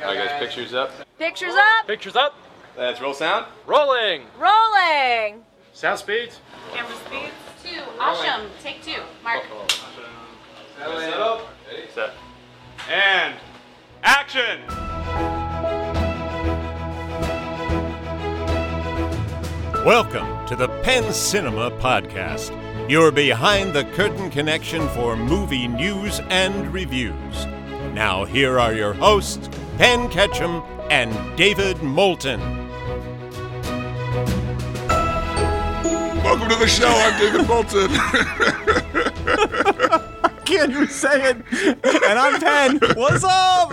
Alright guys, pictures up. Pictures up. Pictures up. Let's roll sound. Rolling. Rolling. Sound speeds. Camera speeds. 2. Asham. Take 2. Mark. Set. And action. Welcome to the Penn Cinema Podcast, your behind-the-curtain connection for movie news and reviews. Now here are your hosts, Penn Ketchum and David Moulton. Welcome to the show. I'm David Moulton. I can't even say it. And I'm Penn. What's up?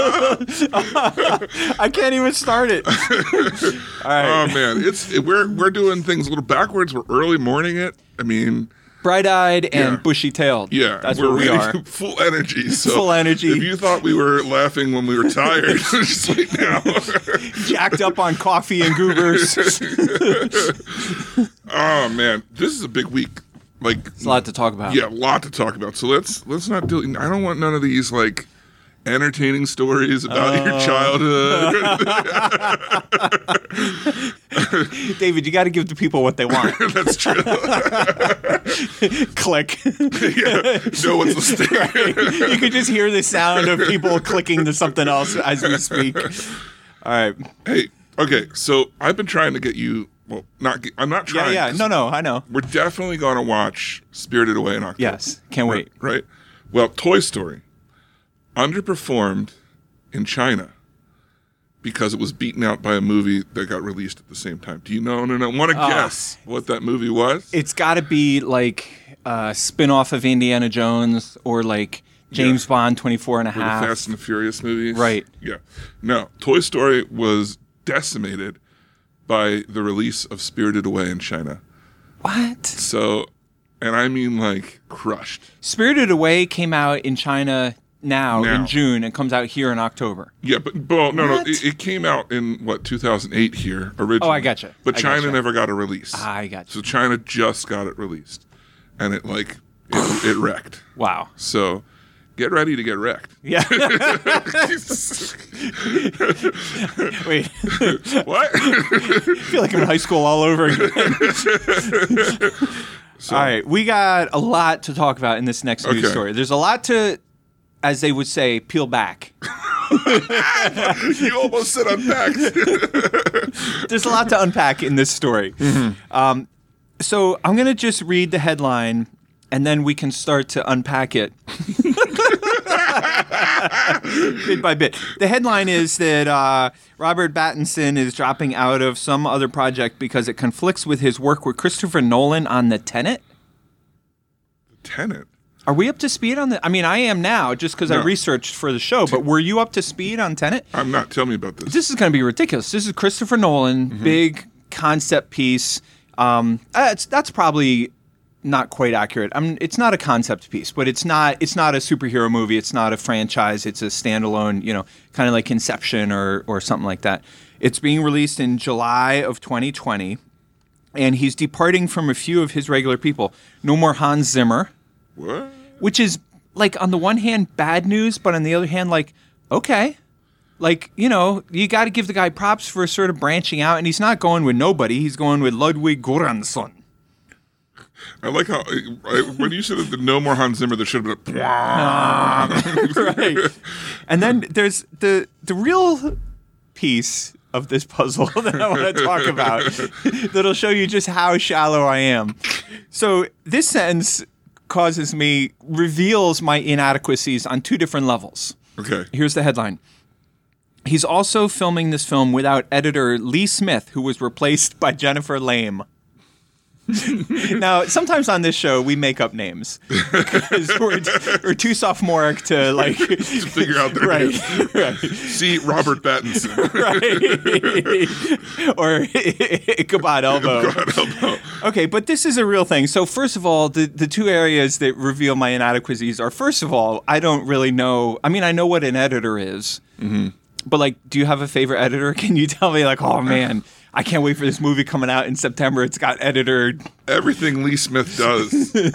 I can't even start it. All right. Oh man, we're doing things a little backwards. We're early morning it. I mean, Bright-eyed and bushy-tailed. yeah, That's we're what we ready, are. full energy. So Full energy. If you thought we were laughing when we were tired, just wait now. Jacked up on coffee and goobers. Oh man, this is a big week. Like, It's a lot to talk about. yeah, a lot to talk about. So let's not do. I don't want none of these like entertaining stories about your childhood. David, you got to give the people what they want. That's true. Click. Yeah, no one's listening. You could just hear the sound of people clicking to something else as we speak. All right. Hey, okay, so I've been trying to get you. Well, I'm not trying. Yeah. No, I know. We're definitely going to watch Spirited Away in October. Yes. Can't wait. Right? Well, Toy Story underperformed in China because it was beaten out by a movie that got released at the same time. Do you know? No. Want to guess what that movie was? It's got to be like a spin-off of Indiana Jones or like James Bond 24 and a Or the half. Fast and the Furious movies? Right. Yeah. No, Toy Story was decimated by the release of Spirited Away in China. What? So, and I mean like crushed. Spirited Away came out in China now in June and comes out here in October. Yeah, but no, What? it came out in 2008 here originally. Oh, I gotcha. But I China gotcha. never got a release. I got So you. China just got it released, and it wrecked. Wow. So get ready to get wrecked. Yeah. Wait. What? I feel like I'm in high school all over again. All right. We got a lot to talk about in this next news Okay. story. There's a lot to, as they would say, peel back. You almost said unpacked. There's a lot to unpack in this story. So I'm going to just read the headline, and then we can start to unpack it bit by bit. The headline is that Robert Pattinson is dropping out of some other project because it conflicts with his work with Christopher Nolan on The Tenet. Tenet. Are we up to speed on the? I mean, I am now, just because I No. researched for the show. But were you up to speed on Tenet? I'm not. Tell me about this. This is going to be ridiculous. This is Christopher Nolan, big concept piece. That's probably not quite accurate. I mean, it's not a concept piece, but it's not a superhero movie. It's not a franchise. It's a standalone, kind of like Inception or something like that. It's being released in July of 2020, and he's departing from a few of his regular people. No more Hans Zimmer. What? Which is, like, on the one hand, bad news, but on the other hand, like, okay. Like, you got to give the guy props for sort of branching out, and he's not going with nobody. He's going with Ludwig Göransson. I like how when you said the no more Hans Zimmer, there should have been Right. And then there's the real piece of this puzzle that I want to talk about that'll show you just how shallow I am. So this sentence reveals my inadequacies on two different levels. Okay. Here's the headline. He's also filming this film without editor Lee Smith, who was replaced by Jennifer Lame. Now, sometimes on this show, we make up names because we're too sophomoric to, like... To figure out their names. Right. See Robert Pattinson. Right. Or Ichabod Elbow. Okay, but this is a real thing. So first of all, the two areas that reveal my inadequacies are, first of all, I don't really know. I mean, I know what an editor is. Mm-hmm. But, like, do you have a favorite editor? Can you tell me, like, oh, man, I can't wait for this movie coming out in September. It's got editor. Everything Lee Smith does. No,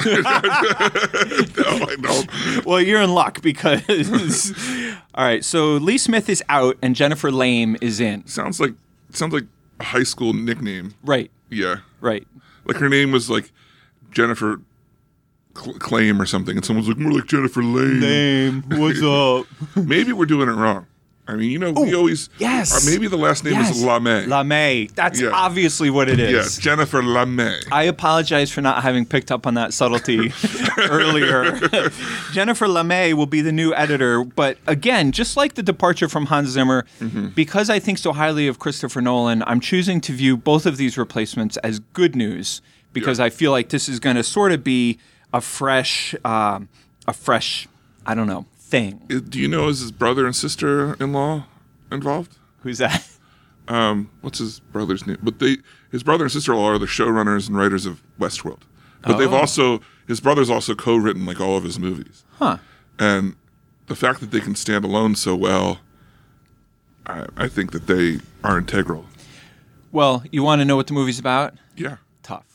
I don't. Well, you're in luck because. All right, so Lee Smith is out and Jennifer Lame is in. Sounds like a high school nickname. Right. Yeah. Right. Like her name was like Jennifer Claim or something, and someone's like, more like Jennifer Lame. Lame. What's up? Maybe we're doing it wrong. I mean, we always. Yes. Or maybe the last name is LaMay. LaMay. That's Yeah. obviously what it is. Yeah, Jennifer LaMay. I apologize for not having picked up on that subtlety earlier. Jennifer LaMay will be the new editor, but again, just like the departure from Hans Zimmer, because I think so highly of Christopher Nolan, I'm choosing to view both of these replacements as good news because I feel like this is going to sort of be a fresh, I don't know, thing. Do you know, is his brother and sister-in-law involved? Who's that? What's his brother's name? But his brother and sister-in-law are the showrunners and writers of Westworld. But his brother's also co-written like all of his movies. Huh. And the fact that they can stand alone so well, I think that they are integral. Well, you want to know what the movie's about? Yeah. Tough.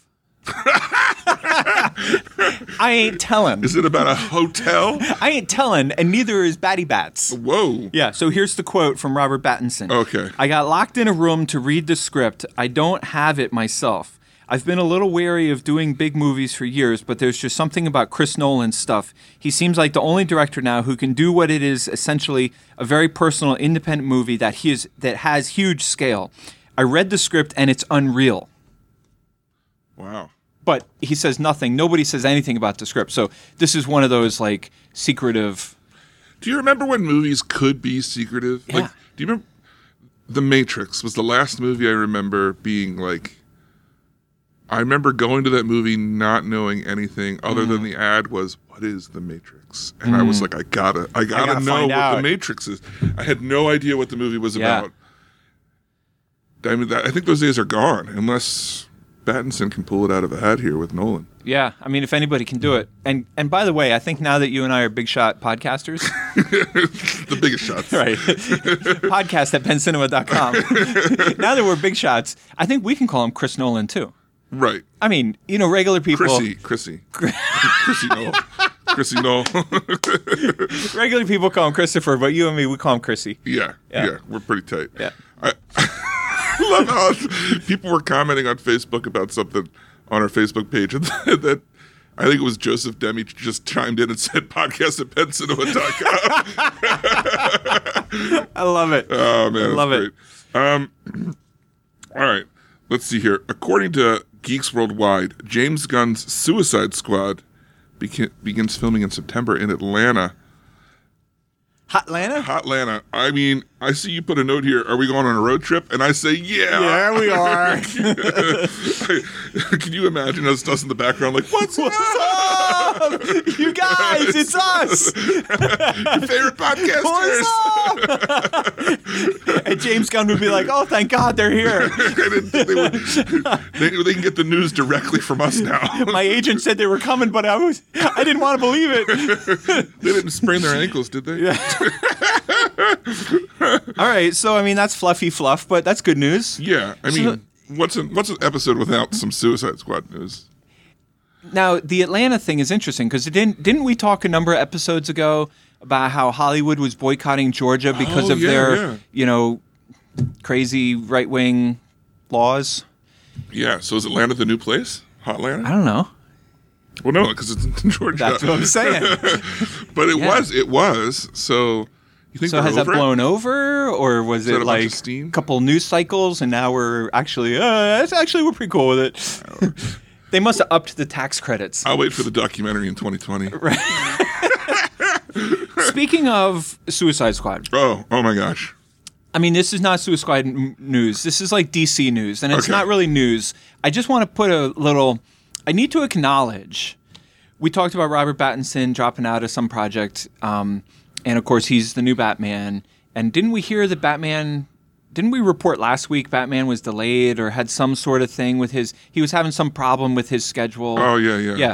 I ain't telling. Is it about a hotel? I ain't telling, and neither is Batty Bats. Whoa. Yeah, so here's the quote from Robert Pattinson. Okay. I got locked in a room to read the script. I don't have it myself. I've been a little wary of doing big movies for years, but there's just something about Chris Nolan's stuff. He seems like the only director now who can do what it is essentially a very personal, independent movie that has huge scale. I read the script and it's unreal. Wow. But he says nothing. Nobody says anything about the script. So this is one of those like secretive. Do you remember when movies could be secretive? Yeah. Like, do you remember The Matrix was the last movie I remember being like, I remember going to that movie not knowing anything other than the ad was, what is The Matrix? And I was like, I gotta know what The Matrix is. I had no idea what the movie was about. I mean, I think those days are gone unless Pattinson can pull it out of a hat here with Nolan. Yeah, I mean, if anybody can do it. And by the way, I think now that you and I are big shot podcasters. The biggest shots. Right. Podcast at pencinema.com. Now that we're big shots, I think we can call him Chris Nolan too. Right. I mean, regular people. Chrissy Noel. Chrissy Noel. Regular people call him Christopher, but you and me, we call him Chrissy. Yeah. We're pretty tight. Yeah. I love how people were commenting on Facebook about something on our Facebook page, and that I think it was Joseph Demi just chimed in and said podcast at pencinema.com. I love it. Oh, man. I love it. All right. Let's see here. According to Geeks Worldwide, James Gunn's Suicide Squad begins filming in September in Atlanta. Hotlanta. I mean, I see you put a note here. Are we going on a road trip? And I say, yeah. Yeah, we are. Can you imagine us in the background like, what's up? You guys, it's us. Your favorite podcasters. What's up? And James Gunn would be like, oh, thank God they're here. I didn't think they can get the news directly from us now. My agent said they were coming, but I didn't want to believe it. They didn't sprain their ankles, did they? Yeah. All right, so I mean that's fluffy fluff, but that's good news. Yeah, I mean, what's an episode without some Suicide Squad news? Now the Atlanta thing is interesting because didn't we talk a number of episodes ago about how Hollywood was boycotting Georgia because of their crazy right wing laws? Yeah, so is Atlanta the new place? Hotlanta? I don't know. Well, no, because it's in Georgia. That's what I'm saying. But it was. So you think? So has that blown over, or was it like a couple news cycles, and now we're actually we're pretty cool with it. They must have upped the tax credits. I'll wait for the documentary in 2020. Right. Speaking of Suicide Squad. Oh my gosh. I mean, this is not Suicide Squad news. This is like DC news, and it's not really news. I just want to put a little. I need to acknowledge, we talked about Robert Pattinson dropping out of some project, and of course he's the new Batman. And didn't we hear that didn't we report last week Batman was delayed or had some sort of thing with he was having some problem with his schedule? Oh, yeah.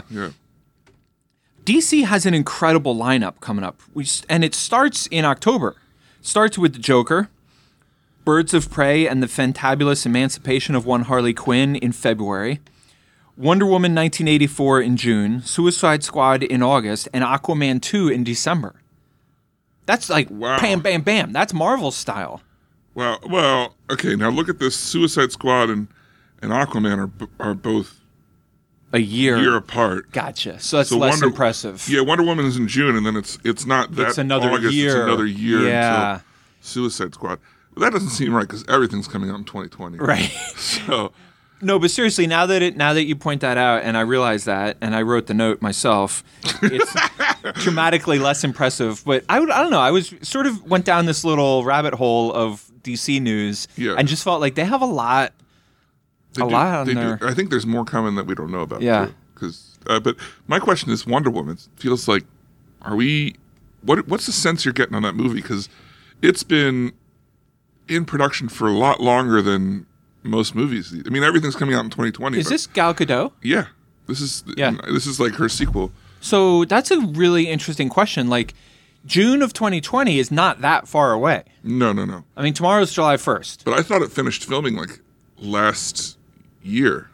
DC has an incredible lineup coming up, and it starts in October. Starts with the Joker. Birds of Prey and the Fantabulous Emancipation of One Harley Quinn in February. Wonder Woman 1984 in June. Suicide Squad in August. And Aquaman 2 in December. That's like Wow. bam, bam, bam. That's Marvel style. Well, okay, now look at this. Suicide Squad and Aquaman are both A year apart. Gotcha. So that's So less impressive. Yeah, Wonder Woman is in June, and then it's not that It's another August, year. It's another year Yeah. until Suicide Squad. But that doesn't seem right because everything's coming out in 2020. Right. So No, but seriously, now that you point that out, and I realize that, and I wrote the note myself, it's dramatically less impressive. But I don't know. I was sort of went down this little rabbit hole of DC news, Yeah. and just felt like they have a lot. they do. I think there's more coming that we don't know about. Yeah. But my question is, Wonder Woman feels like, what's the sense you're getting on that movie? Because it's been in production for a lot longer than most movies. I mean, everything's coming out in 2020. Is but this Gal Gadot? Yeah. This is like her sequel. So that's a really interesting question. Like, June of 2020 is not that far away. No. I mean, tomorrow's July 1st. But I thought it finished filming like last year.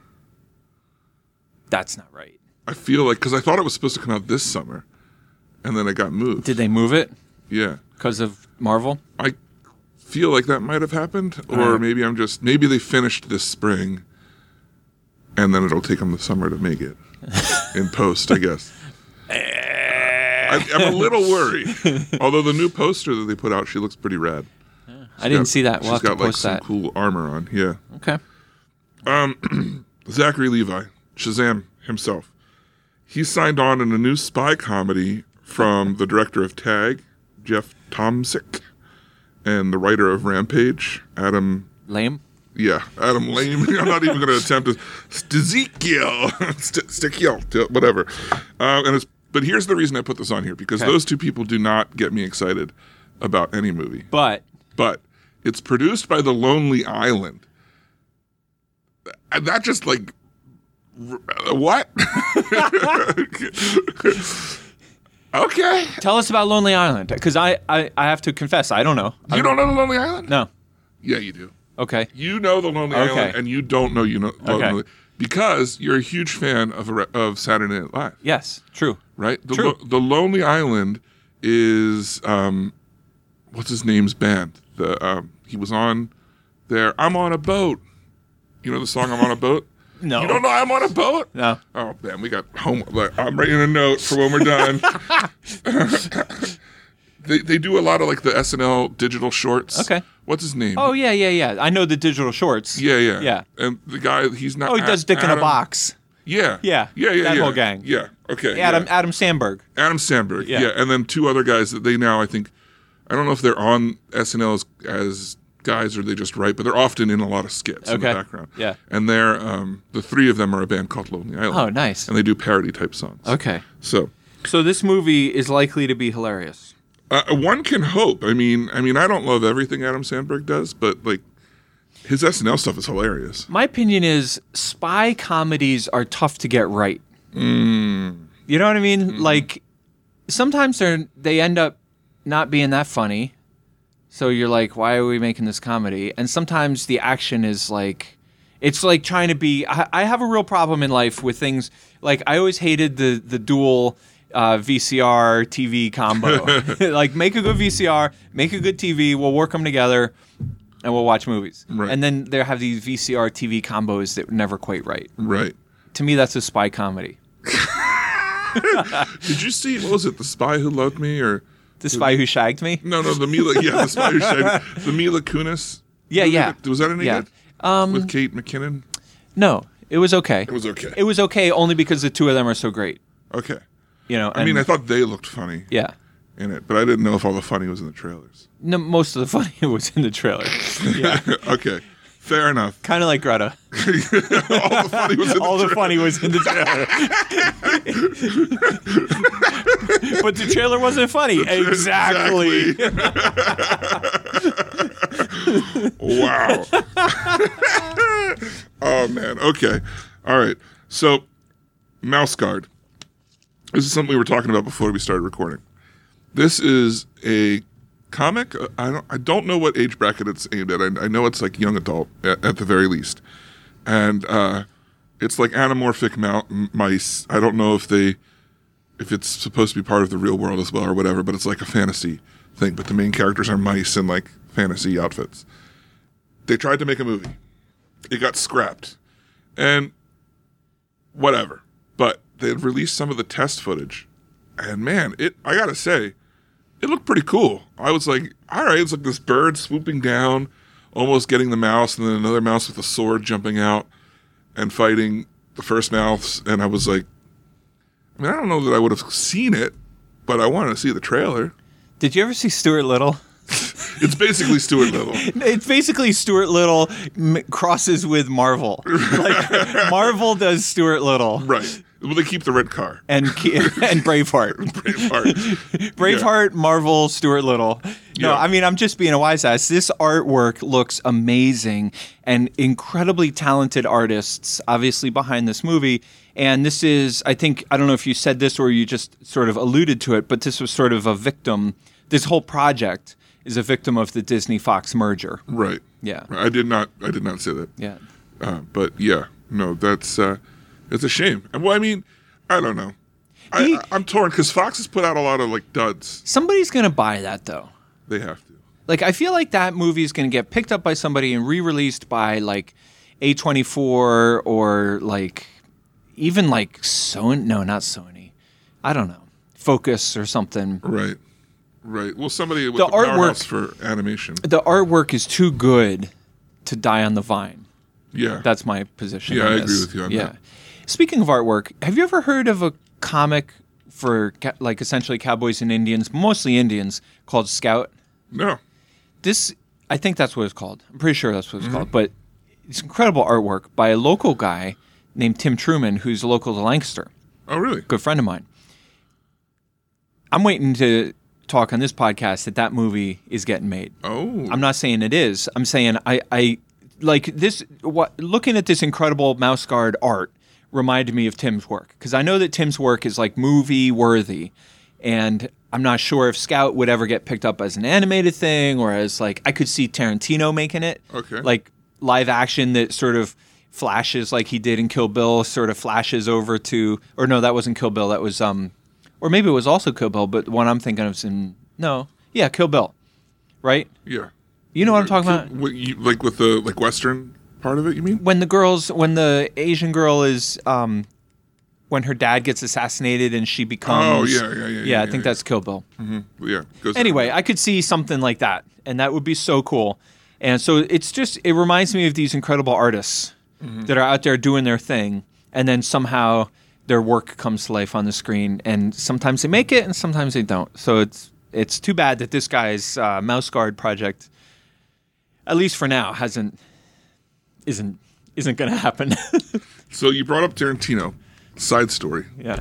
That's not right. I feel like, because I thought it was supposed to come out this summer, and then it got moved. Did they move it Yeah. because of Marvel? I feel like that might have happened, or maybe they finished this spring, and then it'll take them the summer to make it in post, I guess. I'm a little worried. Although the new poster that they put out, she looks pretty rad. I didn't see that. We'll She's have to got like post some that. cool armor on. Yeah. Okay. Zachary Levi, Shazam himself. He signed on in a new spy comedy from the director of Tag, Jeff Tomsic, and the writer of Rampage, Adam Lame. Lame. I'm not even going to attempt to. Stekiel, whatever. But here's the reason I put this on here, because Okay. those two people do not get me excited about any movie. But But it's produced by The Lonely Island. And that just like, what? Okay. tell us about Lonely Island, because I have to confess, I don't know. You don't know The Lonely Island? No. Yeah, you do. Okay. You know The Lonely Okay. Island, and you don't know Okay. because you're a huge fan of Saturday Night Live, Yes. True. right? True. The Lonely Island is what's his name's band? He was on there. I'm on a boat. You know the song I'm on a boat? No. You don't know I'm on a boat? No. Oh man, we got home. Like, I'm writing a note for when we're done. They do a lot of like the SNL digital shorts. Okay. What's his name? Oh yeah. I know the digital shorts. Yeah. Yeah. And the guy, he's not. Oh, he does Dick in a Adam- Box. Yeah. Yeah. Yeah. That whole gang. Yeah. Okay. Adam yeah. Sandberg. Adam Sandberg. Yeah. Yeah. And then two other guys that they now, I think, I don't know if they're on SNL as guys or they just write, but they're often in a lot of skits in the Okay. background. Yeah. And they're the three of them are a band called Lonely Island. Oh, nice. And they do parody type songs. Okay. So So this movie is likely to be hilarious. one can hope. I mean, I don't love everything Adam Sandberg does, but like his SNL stuff is hilarious. My opinion is spy comedies are tough to get right. You know what I mean? Like sometimes they end up not being that funny. So you're like, why are we making this comedy? And sometimes the action is like, it's like trying to be. I have a real problem in life with things like I always hated the dual VCR TV combo. Like make a good VCR, make a good TV. We'll work them together, and we'll watch movies. Right. And then there have these VCR TV combos that were never quite right. Right. To me, that's a spy comedy. Did you see, what was it, The Spy Who Loved Me, or The Spy Who Shagged Me. no, the Spy Who Shagged Me, the Mila Kunis? Yeah. Was that any Yeah. good? With Kate McKinnon? No, it was okay. It was okay. It was okay only because the two of them are so great. Okay. You know. I mean, I thought they looked funny yeah. in it, but I didn't know if all the funny was in the trailers. No, most of the funny was in the trailer. Yeah. Okay. Fair enough. Kind of like Greta. All the funny was in the All the trailer. funny was in the trailer. But the trailer wasn't funny. Exactly. Wow. Oh, man. Okay. All right. So, Mouse Guard. This is something we were talking about before we started recording. This is a comic. I don't know what age bracket it's aimed at. I know it's like young adult at the very least, and it's like anamorphic mice. I don't know if it's supposed to be part of the real world as well or whatever, but it's like a fantasy thing. But the main characters are mice in like fantasy outfits. They tried to make a movie. It got scrapped, and whatever. But they had released some of the test footage, and man, I gotta say, it looked pretty cool. I was like, all right, it's like this bird swooping down, almost getting the mouse, and then another mouse with a sword jumping out and fighting the first mouse. And I was like, I mean, I don't know that I would have seen it, but I wanted to see the trailer. Did you ever see Stuart Little? It's basically Stuart Little. It's basically Stuart Little crosses with Marvel. Like Marvel does Stuart Little. Right. Well, they keep the red car. And Braveheart. Braveheart, Marvel, Stuart Little. No, Yeah. I mean, I'm just being a wise ass. This artwork looks amazing and incredibly talented artists, obviously, behind this movie. And this is, I don't know if you said this or you just sort of alluded to it, but this was sort of a victim. This whole project is a victim of the Disney-Fox merger. Right. Yeah. I did not say that. Yeah. But yeah, no, that's it's a shame. Well, I mean, I don't know. I'm torn because Fox has put out a lot of like duds. Somebody's going to buy that, though. They have to. Like, I feel like that movie is going to get picked up by somebody and re-released by, like, A24 or, like, even, like, Sony. No, not Sony. I don't know. Focus or something. Right. Well, somebody with The the powerhouse artwork- for animation. The artwork is too good to die on the vine. Yeah. That's my position. Yeah, on I this. agree with you on that. Speaking of artwork, have you ever heard of a comic for, like, essentially cowboys and Indians, mostly Indians, called Scout? No. This, I think that's what it's called. I'm pretty sure that's what it's called. But it's incredible artwork by a local guy named Tim Truman, who's local to Lancaster. Oh, really? Good friend of mine. I'm waiting to talk on this podcast that movie is getting made. Oh. I'm not saying it is. I'm saying I like this. Looking at this incredible mouse guard art reminded me of Tim's work, because I know that Tim's work is like movie worthy, and I'm not sure if Scout would ever get picked up as an animated thing or as like I could see Tarantino making it. Okay. Like live action that sort of flashes like he did in Kill Bill, sort of flashes over to, or no, that wasn't Kill Bill. That was or maybe it was also Kill Bill, but the one I'm thinking of is Kill Bill, right? Yeah. You know what I'm talking about? What, like with the like Western part of it, you mean? When the Asian girl is, when her dad gets assassinated and she becomes. Oh, yeah. I think that's Kill Bill. Yeah. Goes Anyway, I could see something like that, and that would be so cool. And so it reminds me of these incredible artists that are out there doing their thing, and then somehow their work comes to life on the screen, and sometimes they make it, and sometimes they don't. So it's too bad that this guy's Mouse Guard project, at least for now, isn't going to happen. So you brought up Tarantino. Side story. Yeah.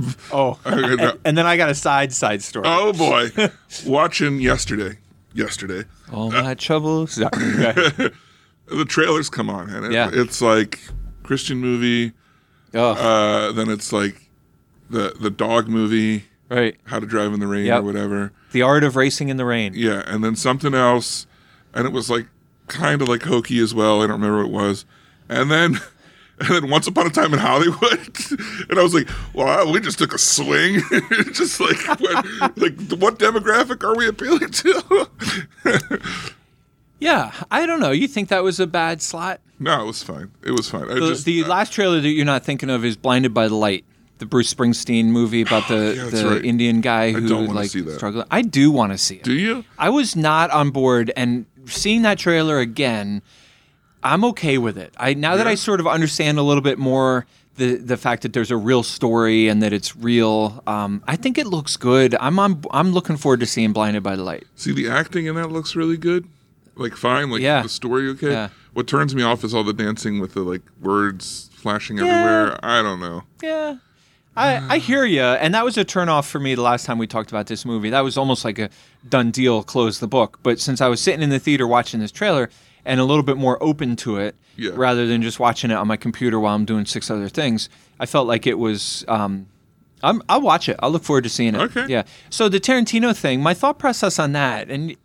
And then I got a side story. Oh boy. Watching yesterday. All my troubles. Okay. The trailers come on, and Yeah. it's like Christian movie. Oh, Then it's like the dog movie, right. How to Drive in the Rain Yep. or whatever. The Art of Racing in the Rain. Yeah, and then something else, and it was like kind of like hokey as well. I don't remember what it was. And then Once Upon a Time in Hollywood, and I was like, "Wow, we just took a swing." Just like, what demographic are we appealing to? Yeah, I don't know. You think that was a bad slot? No, it was fine. It was fine. The last trailer that you're not thinking of is Blinded by the Light, the Bruce Springsteen movie about that's right. Indian guy who don't wanna like see that. struggled. I do want to see it. Do you? I was not on board, and seeing that trailer again, I'm okay with it. Now that I sort of understand a little bit more the fact that there's a real story and that it's real, I think it looks good. I'm looking forward to seeing Blinded by the Light. See, the acting in that looks really good. Like, fine. Like, Yeah. the story, okay. Yeah. What turns me off is all the dancing with the, like, words flashing everywhere. I don't know. Yeah. I hear you, and that was a turnoff for me the last time we talked about this movie. That was almost like a done deal, close the book. But since I was sitting in the theater watching this trailer and a little bit more open to it, Yeah. rather than just watching it on my computer while I'm doing 6 other things, I felt like it was. I'll watch it. I'll look forward to seeing it. Okay. Yeah. So the Tarantino thing, my thought process on that, and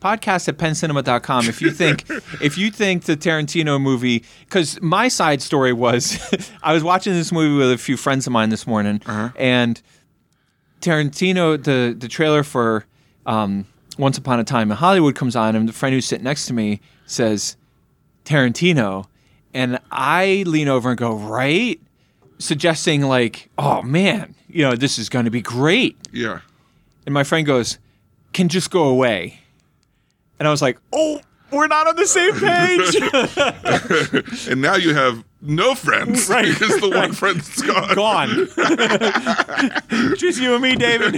podcast@penncinema.com if you think the Tarantino movie, because my side story was I was watching this movie with a few friends of mine this morning, and Tarantino, the trailer for Once Upon a Time in Hollywood comes on, and the friend who's sitting next to me says, Tarantino, and I lean over and go, right? Suggesting like, oh man, this is going to be great. Yeah. And my friend goes, can just go away. And I was like, oh, we're not on the same page. And now you have no friends. Right. Because the one friend's gone. Gone. Just you and me, David.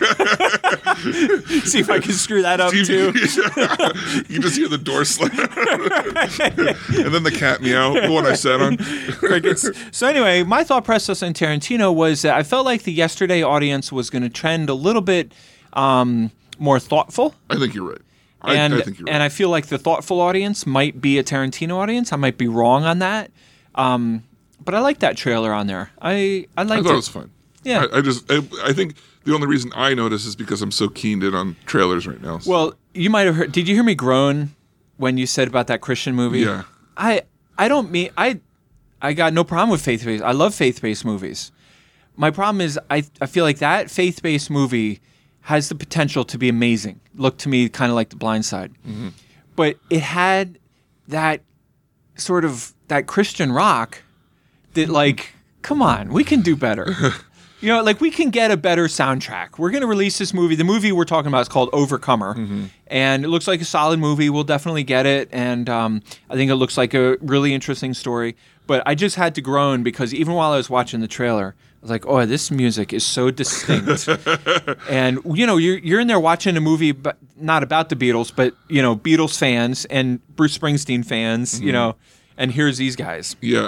See if I can screw that up, too. You just hear the door slam. And then the cat meow, the one I sat on. Crickets. So anyway, my thought process on Tarantino was that I felt like the Yesterday audience was going to trend a little bit more thoughtful. I think you're right. I think you're right. And I feel like the thoughtful audience might be a Tarantino audience. I might be wrong on that. But I like that trailer on there. I liked it. I thought it was fun. Yeah. I think the only reason I notice is because I'm so keened in on trailers right now. So. Well, you might have heard. Did you hear me groan when you said about that Christian movie? Yeah. I don't mean I got no problem with faith-based. I love faith-based movies. My problem is I feel like that faith-based movie has the potential to be amazing. Looked to me kind of like The Blind Side. Mm-hmm. But it had that sort of that Christian rock that like, come on, we can do better. Like we can get a better soundtrack. We're going to release this movie. The movie we're talking about is called Overcomer. Mm-hmm. And it looks like a solid movie. We'll definitely get it. And I think it looks like a really interesting story. But I just had to groan because even while I was watching the trailer, I was like, oh, this music is so distinct. And, you're in there watching a movie, but not about the Beatles, but, Beatles fans and Bruce Springsteen fans, mm-hmm. And here's these guys. Yeah,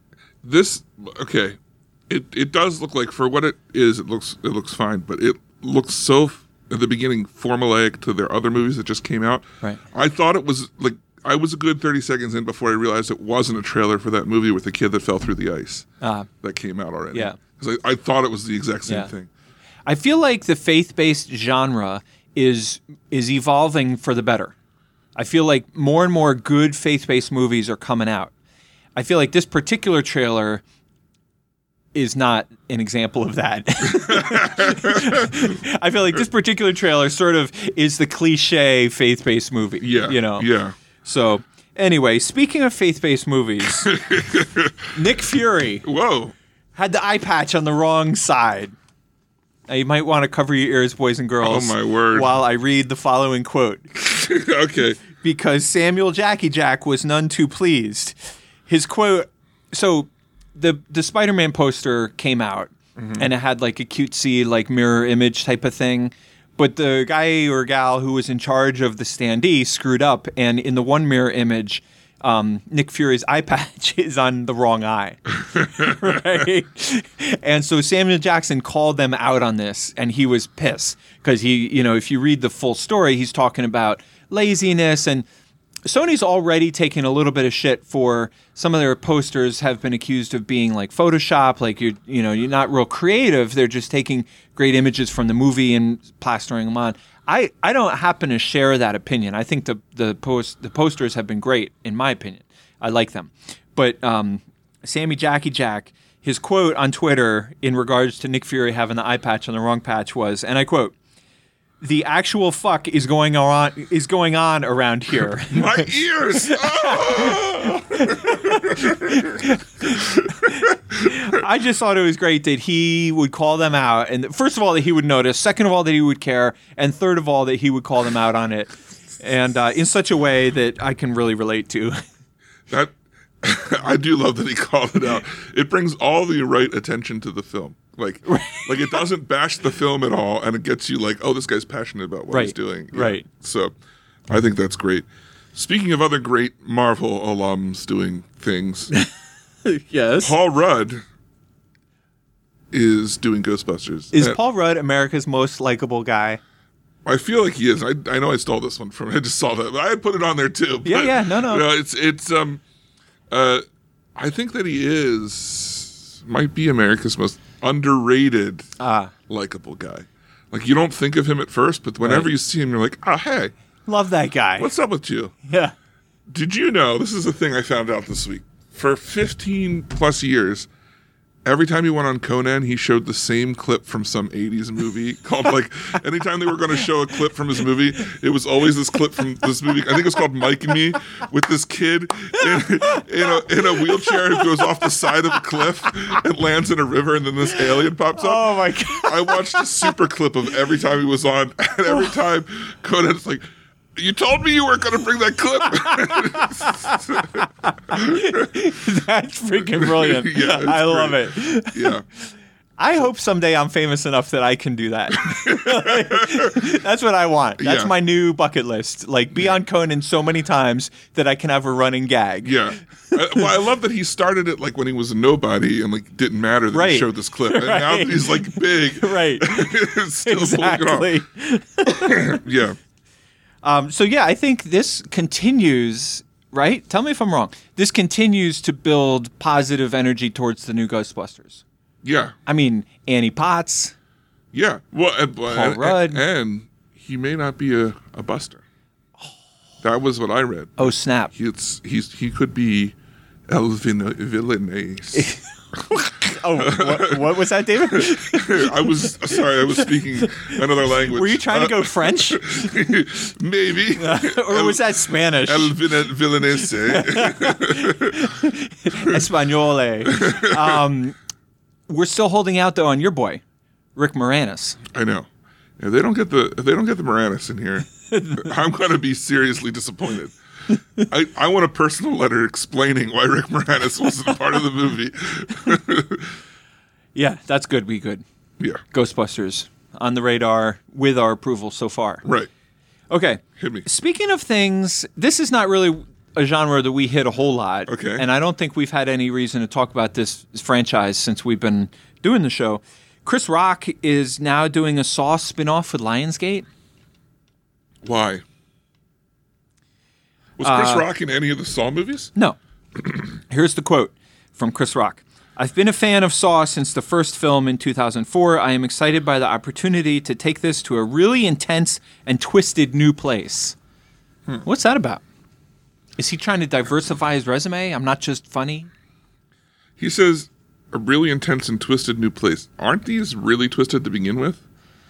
It does look like, for what it is, it looks fine, but it looks so, at the beginning, formulaic to their other movies that just came out. Right. I thought it was, like, I was a good 30 seconds in before I realized it wasn't a trailer for that movie with the kid that fell through the ice that came out already. Yeah. Because I thought it was the exact same thing. I feel like the faith-based genre is evolving for the better. I feel like more and more good faith-based movies are coming out. I feel like this particular trailer is not an example of that. I feel like this particular trailer sort of is the cliche faith-based movie. Yeah. Yeah. So, anyway, speaking of faith-based movies, Nick Fury Whoa. had the eye patch on the wrong side. Now, you might want to cover your ears, boys and girls. Oh, my word. While I read the following quote. Okay. Because Samuel Jackie Jack was none too pleased. His quote, so the Spider-Man poster came out, and it had like a cutesy like mirror image type of thing. But the guy or gal who was in charge of the standee screwed up, and in the one mirror image, Nick Fury's eye patch is on the wrong eye. Right? And so Samuel Jackson called them out on this, and he was pissed. Because if you read the full story, he's talking about laziness, and Sony's already taken a little bit of shit for some of their posters have been accused of being like Photoshop, like you're not real creative. They're just taking great images from the movie and plastering them on. I don't happen to share that opinion. I think the posters have been great, in my opinion. I like them. But Sammy Jackie Jack, his quote on Twitter in regards to Nick Fury having the eye patch on the wrong patch was, and I quote, "The actual fuck is going on around here." My ears! Oh! I just thought it was great that he would call them out. And first of all, that he would notice. Second of all, that he would care. And third of all, that he would call them out on it. And in such a way that I can really relate to. That I do love that he called it out. It brings all the right attention to the film. Like it doesn't bash the film at all, and it gets you like, oh, this guy's passionate about what he's doing. Yeah. Right. So I think that's great. Speaking of other great Marvel alums doing things, Yes. Paul Rudd is doing Ghostbusters. Is Paul Rudd America's most likable guy? I feel like he is. I know I stole this one from him. I just saw that. I had put it on there too. But, Yeah, no. It's I think that he might be America's most underrated likable guy. Like, you don't think of him at first, but whenever you see him, you're like, oh, hey, Love that guy. What's up with you? Yeah. Did you know, this is a thing I found out this week, for 15 plus years, every time he went on Conan, he showed the same clip from some 80s movie called, like, anytime they were going to show a clip from his movie, it was always this clip from this movie. I think it's called Mike and Me, with this kid in a wheelchair who goes off the side of a cliff and lands in a river, and then this alien pops up. Oh, my God. I watched a super clip of every time he was on, and every time Conan's like, you told me you weren't going to bring that clip. That's freaking brilliant. Yeah, it's I love great. it. Yeah. I hope someday I'm famous enough that I can do that. That's what I want. That's Yeah. my new bucket list. Like, be on Conan so many times that I can have a running gag. Yeah. Well, I love that he started it like when he was a nobody and like didn't matter that he Right. showed this clip. And now that he's like big, Right. it's still Exactly. pulling it off. Yeah. So yeah, I think this continues, right? Tell me if I'm wrong. This continues to build positive energy towards the new Ghostbusters. Yeah. I mean, Annie Potts. Yeah. Well, Paul Rudd. and he may not be a buster. That was what I read. Oh, snap. He could be El Villainess. Oh, what was that, David? I was speaking another language. Were you trying to go French? Maybe. Or was that Spanish? El Villainess. Espanole. We're still holding out, though, on your boy, Rick Moranis. I know. If they don't get the Moranis in here, I'm going to be seriously disappointed. I want a personal letter explaining why Rick Moranis wasn't a part of the movie. Yeah, that's good. We good. Yeah. Ghostbusters on the radar with our approval so far. Right. Okay. Hit me. Speaking of things, this is not really a genre that we hit a whole lot. Okay. And I don't think we've had any reason to talk about this franchise since we've been doing the show. Chris Rock is now doing a Saw spinoff with Lionsgate. Why? Was Chris Rock in any of the Saw movies? No. Here's the quote from Chris Rock. I've been a fan of Saw since the first film in 2004. I am excited by the opportunity to take this to a really intense and twisted new place. What's that about? Is he trying to diversify his resume? I'm not just funny. He says a really intense and twisted new place. Aren't these really twisted to begin with?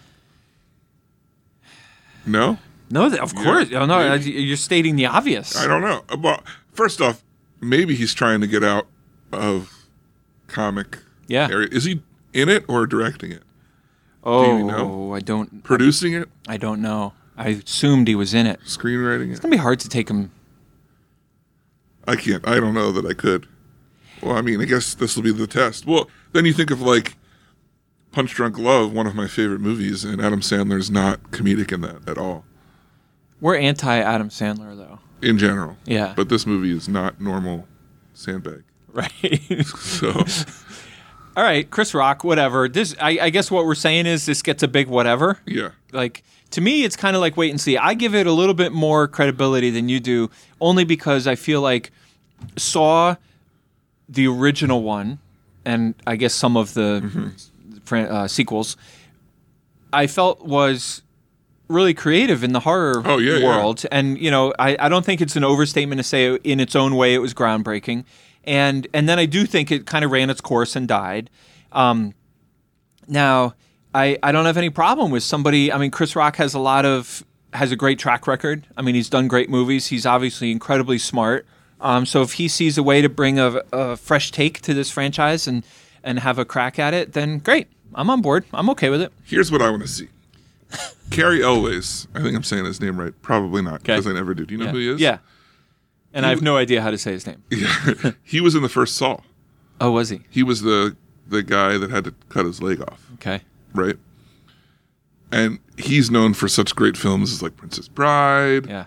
No? No, of course. Oh, no, maybe. you're stating the obvious. I don't know. Well, first off, maybe he's trying to get out of comic area. Is he in it or directing it? Oh, Do you know? I don't. Producing it? I don't know. I assumed he was in it. Screenwriting it? It's gonna be hard to take him. I can't. I don't know that I could. Well, I mean, I guess this will be the test. Well, then you think of like Punch Drunk Love, one of my favorite movies, and Adam Sandler's not comedic in that at all. We're anti-Adam Sandler, though. In general. Yeah. But this movie is not normal sandbag. Right. So, All right, Chris Rock, whatever. This, I guess what we're saying is this gets a big whatever. yeah. Like, to me, it's kind of like wait and see. I give it a little bit more credibility than you do, only because I feel like Saw, the original one, and I guess some of the sequels, I felt was really creative in the horror world. And, you know, I don't think it's an overstatement to say in its own way it was groundbreaking. And then I do think it kind of ran its course and died. Now, I don't have any problem with somebody. I mean, Chris Rock has a great track record. I mean, he's done great movies. He's obviously incredibly smart. So if he sees a way to bring a fresh take to this franchise and have a crack at it, then great. I'm on board. I'm okay with it. Here's what I want to see. Cary Elwes. I think I'm saying his name right. Probably not, because I never do. Do you know who he is? Yeah. And I have no idea how to say his name. Yeah. He was in the first Saw. Oh, was he? He was the guy that had to cut his leg off. Okay. Right? And he's known for such great films as like Princess Bride, Yeah.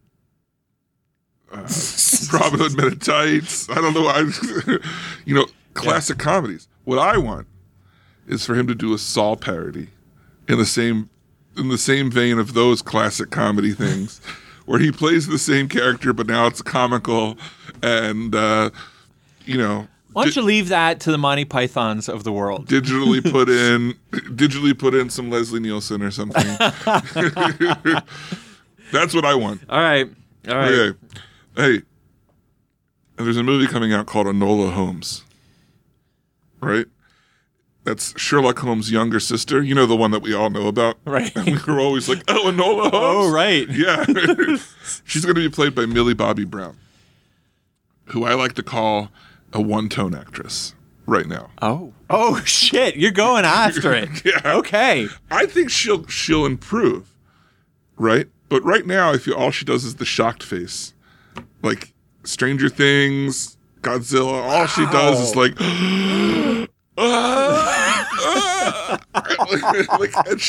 Robin Hood Men in Tights. I don't know why. Classic comedies. What I want is for him to do a Saw parody in the same vein of those classic comedy things, where he plays the same character, but now it's comical and Why don't you leave that to the Monty Pythons of the world? digitally put in some Leslie Nielsen or something. That's what I want. All right. Okay. Hey, and there's a movie coming out called Enola Holmes. Right? That's Sherlock Holmes' younger sister. You know, the one that we all know about. Right. And we were always like, oh, Enola Holmes. Oh, right. Yeah. She's going to be played by Millie Bobby Brown, who I like to call a one-tone actress right now. Oh, shit. You're going after it. Yeah. Okay. I think she'll improve, right? But right now, I feel all she does is the shocked face. Like Stranger Things, Godzilla, all she does is like, and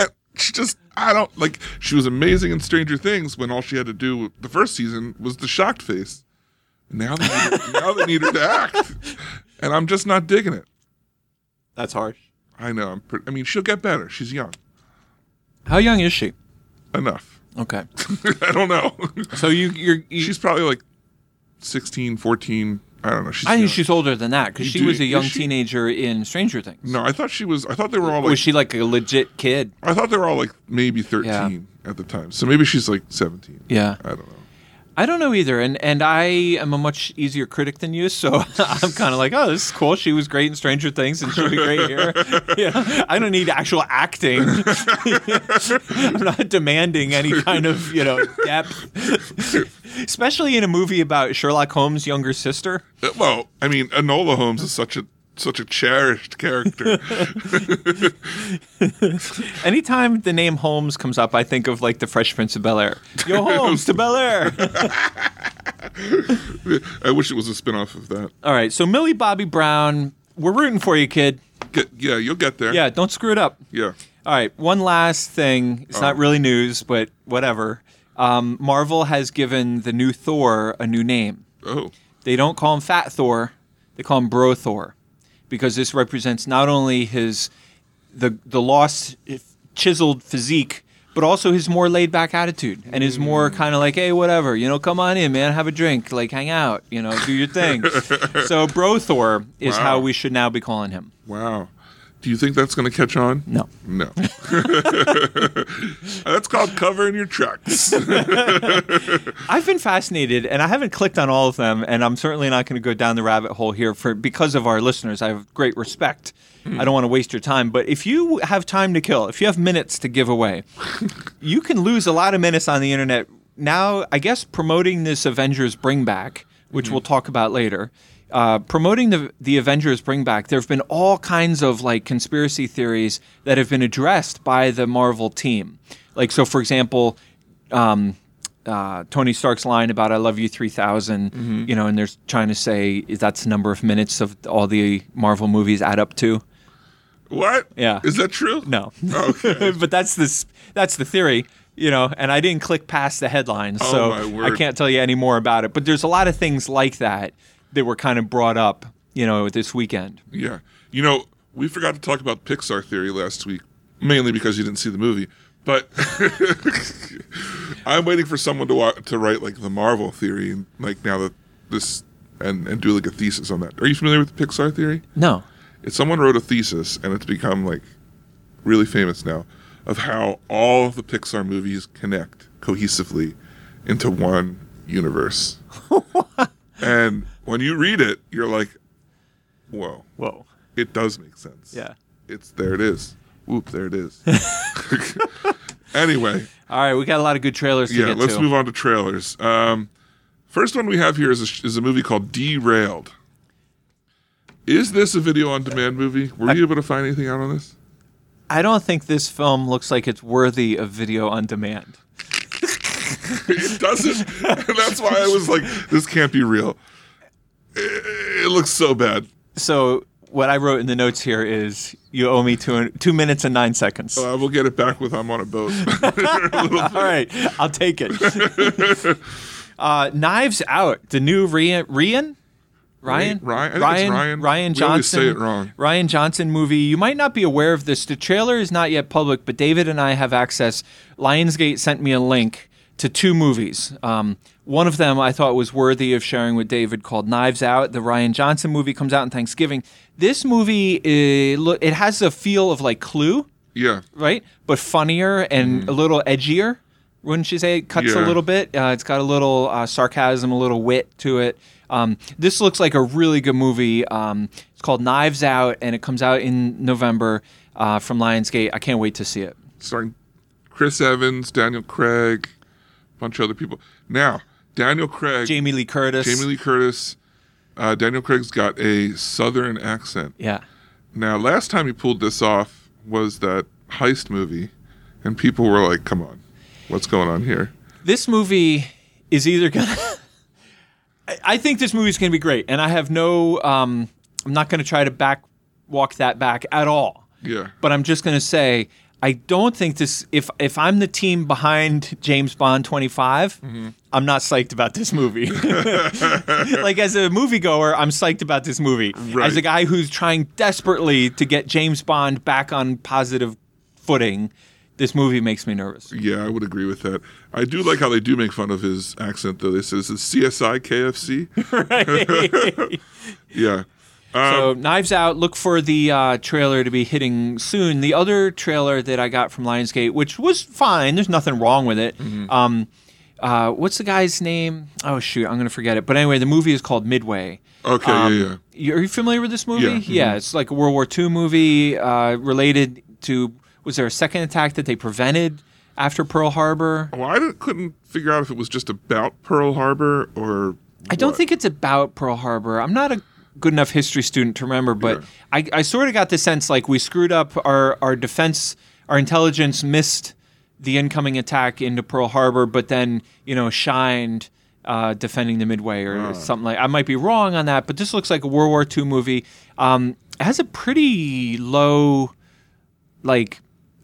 she was amazing in Stranger Things when all she had to do the first season was the shocked face. Now they need her to act. And I'm just not digging it. That's harsh. I know. I mean, she'll get better. She's young. How young is she? Enough. Okay. I don't know. So She's probably like 16, 14. I don't know. I think she's older than that because she was a young Is she? teenager in Stranger Things. No, I thought they were all like. Was she like a legit kid? I thought they were all like maybe 13 at the time. So maybe she's like 17. Yeah. I don't know. I don't know either, and I am a much easier critic than you, so I'm kind of like, oh, this is cool. She was great in Stranger Things, and she'll be great here. Yeah, I don't need actual acting. I'm not demanding any kind of depth, especially in a movie about Sherlock Holmes' younger sister. Well, I mean, Enola Holmes is such a cherished character. Anytime the name Holmes comes up, I think of like the Fresh Prince of Bel-Air. Yo, Holmes to Bel-Air. I wish it was a spinoff of that. All right, so Millie Bobby Brown, we're rooting for you, kid. Yeah, you'll get there. Yeah, don't screw it up. Yeah. All right, one last thing. It's not really news, but whatever. Marvel has given the new Thor a new name. Oh. They don't call him Fat Thor. They call him Bro Thor. Because this represents not only the lost, chiseled physique, but also his more laid-back attitude and his more kind of like, hey, whatever, come on in, man, have a drink, like hang out, do your thing. So Bro Thor is how we should now be calling him. Wow. Do you think that's going to catch on? No. No. That's called covering your tracks. I've been fascinated, and I haven't clicked on all of them, and I'm certainly not going to go down the rabbit hole here because of our listeners. I have great respect. I don't want to waste your time, but if you have time to kill, if you have minutes to give away, you can lose a lot of minutes on the internet. Now, I guess promoting this Avengers Bring Back, which we'll talk about later, promoting the Avengers Bring Back, there have been all kinds of like conspiracy theories that have been addressed by the Marvel team. Like, so for example, Tony Stark's line about "I love you 3000," and they're trying to say that's the number of minutes of all the Marvel movies add up to. What? Yeah. Is that true? No. Okay. But that's the theory. And I didn't click past the headlines, so my word. I can't tell you any more about it. But there's a lot of things like that were kind of brought up, this weekend. Yeah. We forgot to talk about Pixar theory last week, mainly because you didn't see the movie. But I'm waiting for someone to write like the Marvel theory, and like now that this and do like a thesis on that. Are you familiar with the Pixar theory? No. Someone wrote a thesis, and it's become like really famous now, of how all of the Pixar movies connect cohesively into one universe. And when you read it, you're like, whoa. It does make sense. Yeah. There it is. Whoop, there it is. Anyway. All right, we got a lot of good trailers to get to. Yeah, let's move on to trailers. First one we have here is a movie called Derailed. Is this a video-on-demand movie? Were you able to find anything out on this? I don't think this film looks like it's worthy of video on demand. It doesn't. And that's why I was like, this can't be real. It looks so bad. So what I wrote in the notes here is you owe me 2 minutes and 9 seconds. We'll get it back with I'm on a boat. All right, I'll take it. Knives Out, the new Ryan Johnson. We always say it wrong. Ryan Johnson movie. You might not be aware of this. The trailer is not yet public, but David and I have access. Lionsgate sent me a link to 2 movies. One of them I thought was worthy of sharing with David, called Knives Out. The Ryan Johnson movie comes out on Thanksgiving. This movie, it has a feel of like Clue. Yeah. Right? But funnier and a little edgier. wouldn't you say? It cuts a Yeah. little bit. It's got a little sarcasm, a little wit to it. This looks like a really good movie. It's called Knives Out, and it comes out in November from Lionsgate. I can't wait to see it. Starring Chris Evans, Daniel Craig, a bunch of other people. Now, Daniel Craig, Jamie Lee Curtis. Daniel Craig's got a southern accent. Yeah. Now, last time he pulled this off was that heist movie, and people were like, come on, what's going on here? This movie is either going to... I think this movie is going to be great, and I have no... I'm not going to try to walk that back at all. Yeah. But I'm just going to say, I don't think this... If I'm the team behind James Bond 25, I'm not psyched about this movie. Like, as a moviegoer, I'm psyched about this movie. Right. As a guy who's trying desperately to get James Bond back on positive footing, this movie makes me nervous. Yeah, I would agree with that. I do like how they do make fun of his accent, though. They say it's CSI KFC. Right. Yeah. So, Knives Out, look for the trailer to be hitting soon. The other trailer that I got from Lionsgate, which was fine, there's nothing wrong with it. What's the guy's name? Oh, shoot, I'm going to forget it. But anyway, the movie is called Midway. Okay, Are you familiar with this movie? Yeah. It's like a World War II movie related to, was there a second attack that they prevented after Pearl Harbor? Well, I couldn't figure out if it was just about Pearl Harbor or... I don't what. think it's about Pearl Harbor. I'm not a good enough history student to remember, but I sort of got the sense like we screwed up our defense, our intelligence missed the incoming attack into Pearl Harbor, but then, shined defending the Midway or something like. I might be wrong on that, but this looks like a World War II movie. It has a pretty low, like,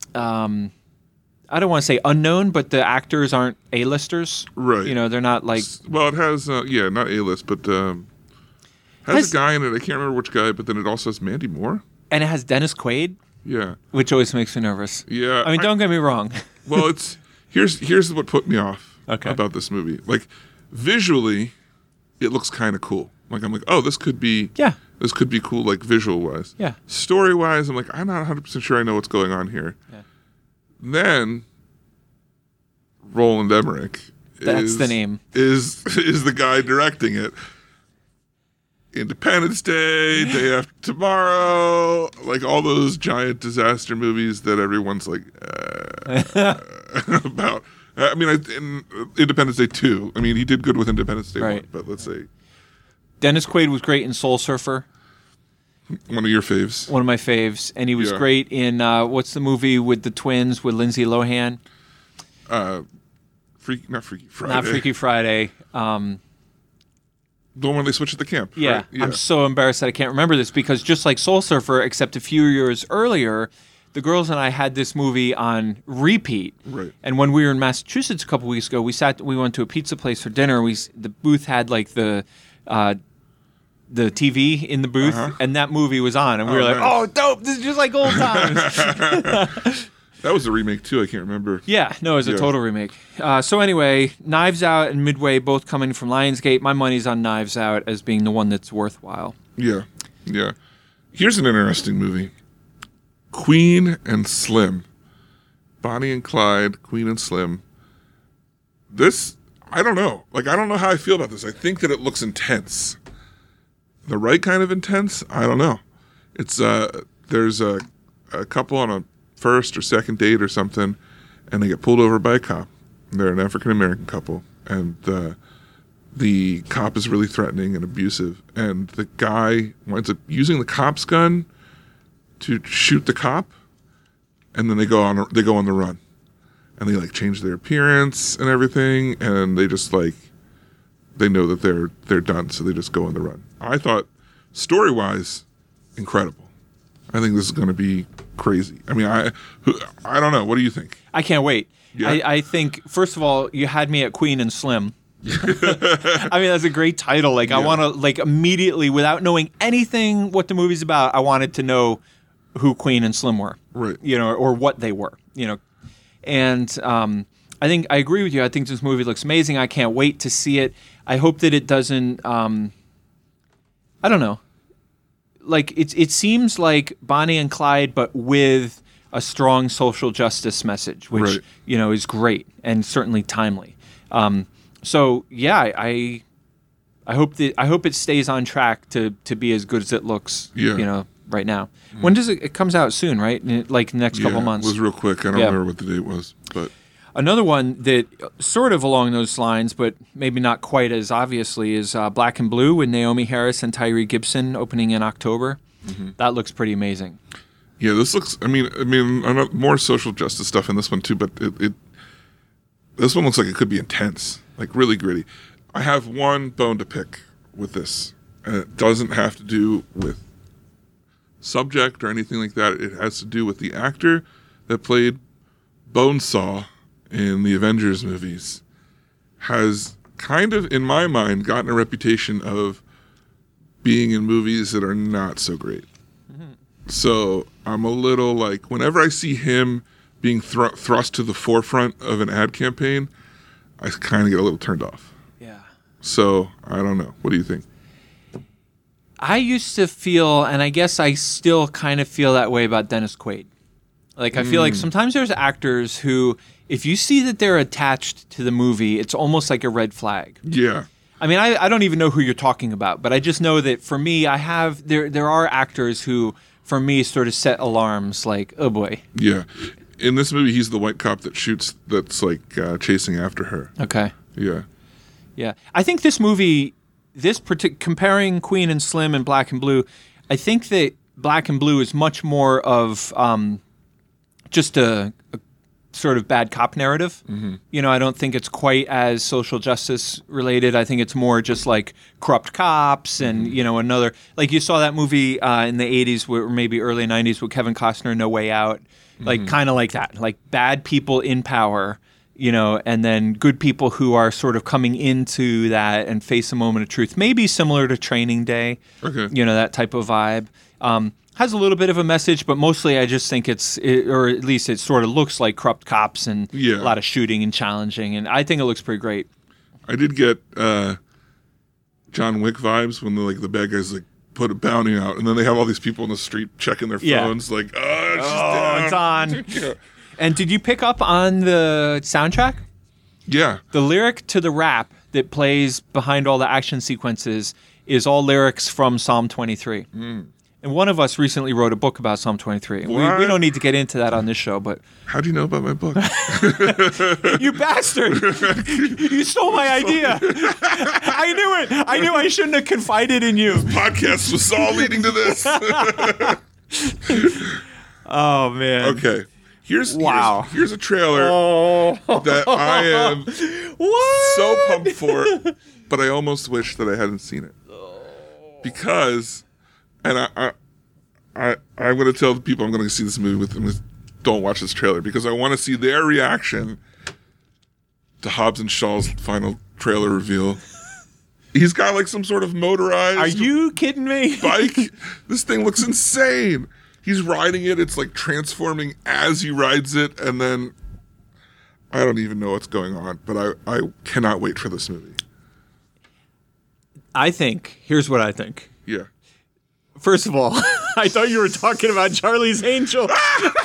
I don't want to say unknown, but the actors aren't A-listers. Right. They're not like... Well, it has, not A-list, but has a guy in it. I can't remember which guy, but then it also has Mandy Moore. And it has Dennis Quaid, Yeah. which always makes me nervous. Yeah. I mean, don't get me wrong. Well, here's what put me off Okay. about this movie. Like, visually, it looks kind of cool. Like, I'm like, oh, this could be cool, like, visual-wise. Yeah. Story-wise, I'm like, I'm not 100% sure I know what's going on here. Yeah. Then, Roland Emmerich. That's the name. Is the guy directing it. Independence Day, Day After Tomorrow, like all those giant disaster movies that everyone's like about. I mean, in Independence Day 2, I mean, he did good with Independence Day 1, but let's say... Dennis Quaid was great in Soul Surfer. One of your faves. One of my faves. And he was Yeah. great in, what's the movie with the twins with Lindsay Lohan? Not Freaky Friday. Not Freaky Friday. The one where they switch at the camp. Yeah. Right? Yeah. I'm so embarrassed that I can't remember this because just like Soul Surfer, except a few years earlier, the girls and I had this movie on repeat. Right. And when we were in Massachusetts a couple weeks ago, we went to a pizza place for dinner. The booth had like the TV in the booth, and that movie was on, and we were like, nice. "Oh, dope! This is just like old times." That was a remake, too. I can't remember. Yeah, no, it was a Yeah. total remake. So anyway, Knives Out and Midway both coming from Lionsgate. My money's on Knives Out as being the one that's worthwhile. Yeah. Yeah. Here's an interesting movie. Queen and Slim. Bonnie and Clyde, Queen and Slim. This, I don't know. Like, I don't know how I feel about this. I think that it looks intense. The right kind of intense? I don't know. It's, there's a couple on a first or second date or something, and they get pulled over by a cop. They're an African-American couple, and the cop is really threatening and abusive, and the guy winds up using the cop's gun to shoot the cop, and then they go on the run, and they like change their appearance and everything, and they just like they know that they're done, so they just go on the run. I thought story-wise, incredible. I think this is going to be crazy. I mean, I don't know. What do you think? I can't wait. Yeah. I think, first of all, you had me at Queen and Slim. I mean, that's a great title. Like, I want to, like, immediately, without knowing anything what the movie's about, I wanted to know who Queen and Slim were. Right. Or what they were, And I think, I agree with you. I think this movie looks amazing. I can't wait to see it. I hope that it doesn't, I don't know. Like, it seems like Bonnie and Clyde, but with a strong social justice message, which Right. is great and certainly timely. So yeah, I hope it stays on track to be as good as it looks. Yeah. Right now. When does it comes out soon? Right, like next couple months. It was real quick. I don't remember what the date was, but Another one that sort of along those lines, but maybe not quite as obviously, is Black and Blue with Naomi Harris and Tyree Gibson opening in October. That looks pretty amazing. yeah, this looks. I mean, I know more social justice stuff in this one too, but this one looks like it could be intense, like really gritty. I have one bone to pick with this, and it doesn't have to do with subject or anything like that. It has to do with the actor that played Bonesaw in the Avengers movies. Has kind of, in my mind, gotten a reputation of being in movies that are not so great. So I'm a little like, whenever I see him being thrust to the forefront of an ad campaign, I kind of get a little turned off. Yeah. So I don't know. What do you think? I used to feel, and I guess I still kind of feel that way about Dennis Quaid. Like, I feel like sometimes there's actors who, if you see that they're attached to the movie, it's almost like a red flag. Yeah. I mean, I don't even know who you're talking about, but I just know that for me, there are actors who, for me, sort of set alarms like, oh boy. Yeah. In this movie, he's the white cop that shoots, that's like chasing after her. Okay. Yeah. Yeah. I think this movie, comparing Queen and Slim and Black and Blue, I think that Black and Blue is much more of just a sort of bad cop narrative. I don't think it's quite as social justice related. I think it's more just like corrupt cops and, another, like you saw that movie in the 80s or maybe early 90s with Kevin Costner, No Way Out, like kind of like that, like bad people in power, and then good people who are sort of coming into that and face a moment of truth, maybe similar to Training Day, Okay. That type of vibe. Has a little bit of a message, but mostly I just think or at least it sort of looks like corrupt cops and a lot of shooting and challenging, and I think it looks pretty great. I did get John Wick vibes when the bad guys like put a bounty out, and then they have all these people in the street checking their phones, like, It's on. Yeah. And did you pick up on the soundtrack? Yeah. The lyric to the rap that plays behind all the action sequences is all lyrics from Psalm 23. And one of us recently wrote a book about Psalm 23. We don't need to get into that on this show, but... How do you know about my book? You bastard! You stole my idea! I knew it! I knew I shouldn't have confided in you. Podcast was all leading to this. Oh, man. Okay. Here's Wow. a trailer that I am so pumped for, but I almost wish that I hadn't seen it. Because... And I'm going to tell the people I'm going to see this movie with them, don't watch this trailer, because I want to see their reaction to Hobbs and Shaw's final trailer reveal. He's got like some sort of motorized Are you kidding me? bike. This thing looks insane. He's riding it. It's like transforming as he rides it. And then I don't even know what's going on, but I cannot wait for this movie. Here's what I think. Yeah. First of all, I thought you were talking about Charlie's Angel. Yeah,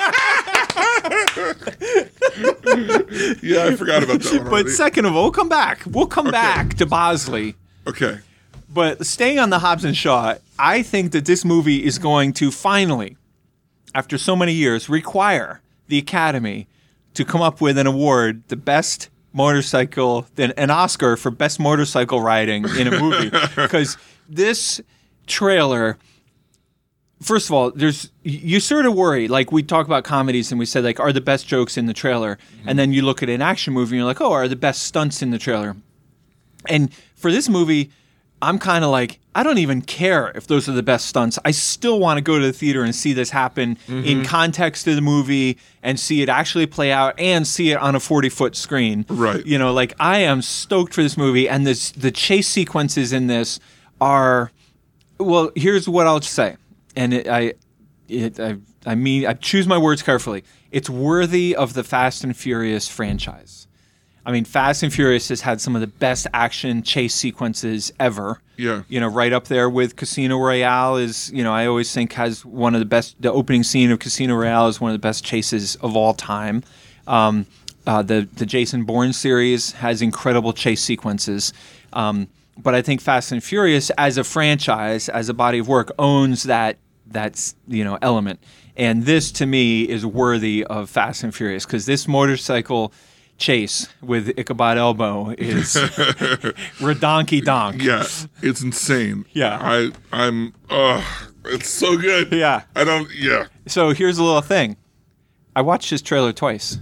I forgot about that one But already. second of all, we'll come back to Bosley. Okay. But staying on the Hobbs and Shaw, I think that this movie is going to finally, after so many years, require the Academy to come up with an award, the best motorcycle, an Oscar for best motorcycle riding in a movie. Because this trailer... First of all, you sort of worry, like we talk about comedies and we said, like, are the best jokes in the trailer? And then you look at an action movie and you're like, oh, are the best stunts in the trailer? And for this movie, I'm kind of like, I don't even care if those are the best stunts. I still want to go to the theater and see this happen in context of the movie and see it actually play out and see it on a 40-foot screen. Right. Like, I am stoked for this movie, and the chase sequences in this are, well, here's what I'll say. And I choose my words carefully. It's worthy of the Fast and Furious franchise. I mean, Fast and Furious has had some of the best action chase sequences ever. Yeah. Right up there with Casino Royale is, I always think has one of the best. The opening scene of Casino Royale is one of the best chases of all time. The Jason Bourne series has incredible chase sequences. But I think Fast and Furious as a franchise, as a body of work, owns that element. And this, to me, is worthy of Fast and Furious because this motorcycle chase with Ichabod Elbow is redonky donk. Yeah, it's insane. Yeah. It's so good. Yeah. Yeah. So here's a little thing. I watched this trailer twice.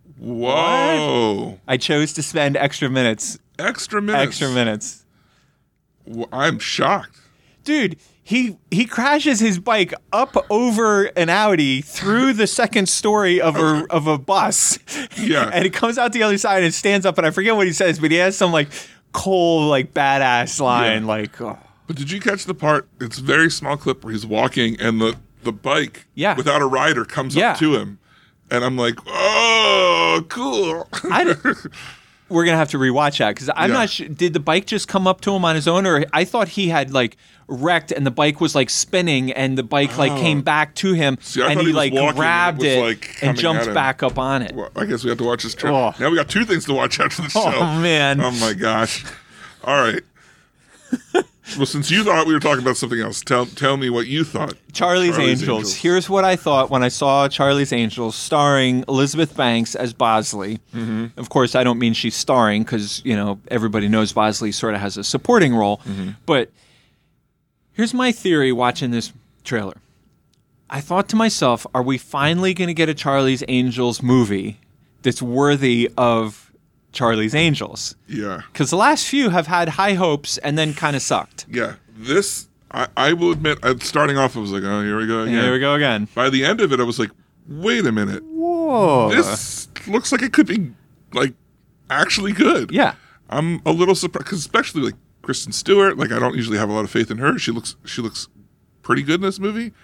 Whoa. I chose to spend extra minutes. Extra minutes. I'm shocked. Dude, he crashes his bike up over an Audi through the second story of a bus. Yeah. And he comes out the other side and stands up, and I forget what he says, but he has some cool badass line But did you catch the part? It's a very small clip where he's walking and the bike without a rider comes up to him. And I'm like, oh, cool. We're going to have to rewatch that because I'm not sure. Did the bike just come up to him on his own? Or I thought he had wrecked and the bike was spinning and the bike came back to him. See, and he grabbed it and and jumped back up on it. Well, I guess we have to watch this trailer. Oh. Now we got two things to watch after the show. Oh, man. Oh, my gosh. All right. Well, since you thought we were talking about something else, tell me what you thought. Charlie's Angels. Here's what I thought when I saw Charlie's Angels starring Elizabeth Banks as Bosley. Mm-hmm. Of course, I don't mean she's starring because, everybody knows Bosley sort of has a supporting role. Mm-hmm. But here's my theory watching this trailer. I thought to myself, are we finally going to get a Charlie's Angels movie that's worthy of Charlie's Angels? Yeah. Because the last few have had high hopes and then kind of sucked. Yeah. This, I will admit, starting off, I was like, oh, here we go again. Here we go again. By the end of it, I was like, wait a minute. Whoa. This looks like it could be, actually good. Yeah. I'm a little surprised, because especially, Kristen Stewart, I don't usually have a lot of faith in her. She looks pretty good in this movie.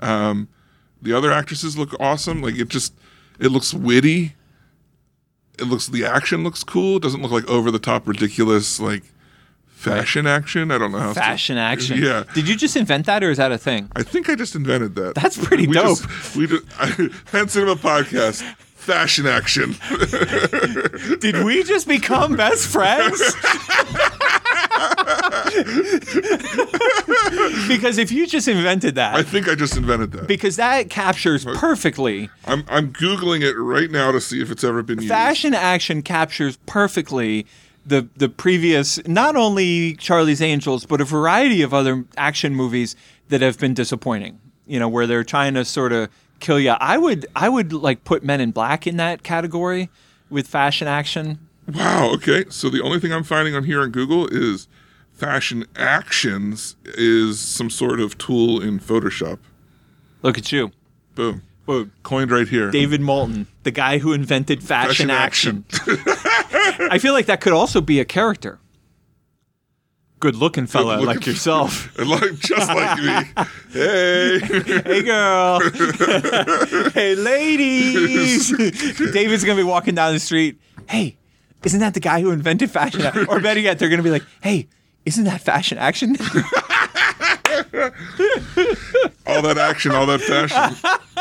The other actresses look awesome. It looks witty. The action looks cool. It doesn't look like over the top ridiculous fashion action. I don't know how. Fashion action. Yeah. Did you just invent that, or is that a thing? I think I just invented that. That's pretty dope. Penn Cinema Podcast. Fashion action. Did we just become best friends? Because if you just invented that, I think I just invented that. Because that captures perfectly. I'm Googling it right now to see if it's ever been used. Fashion action captures perfectly the previous, not only Charlie's Angels, but a variety of other action movies that have been disappointing. Where they're trying to sort of kill you. I would put Men in Black in that category with fashion action. Wow. Okay. So the only thing I'm finding on here on Google is fashion actions is some sort of tool in Photoshop. Look at you. Boom. Boom. Coined right here. David Moulton, the guy who invented fashion action. I feel like that could also be a character. Good-looking fella like yourself. Just like me. Hey. Hey, girl. Hey, ladies. David's going to be walking down the street. Hey, isn't that the guy who invented fashion action? Or better yet, they're going to be like, hey, isn't that fashion action? All that action, all that fashion.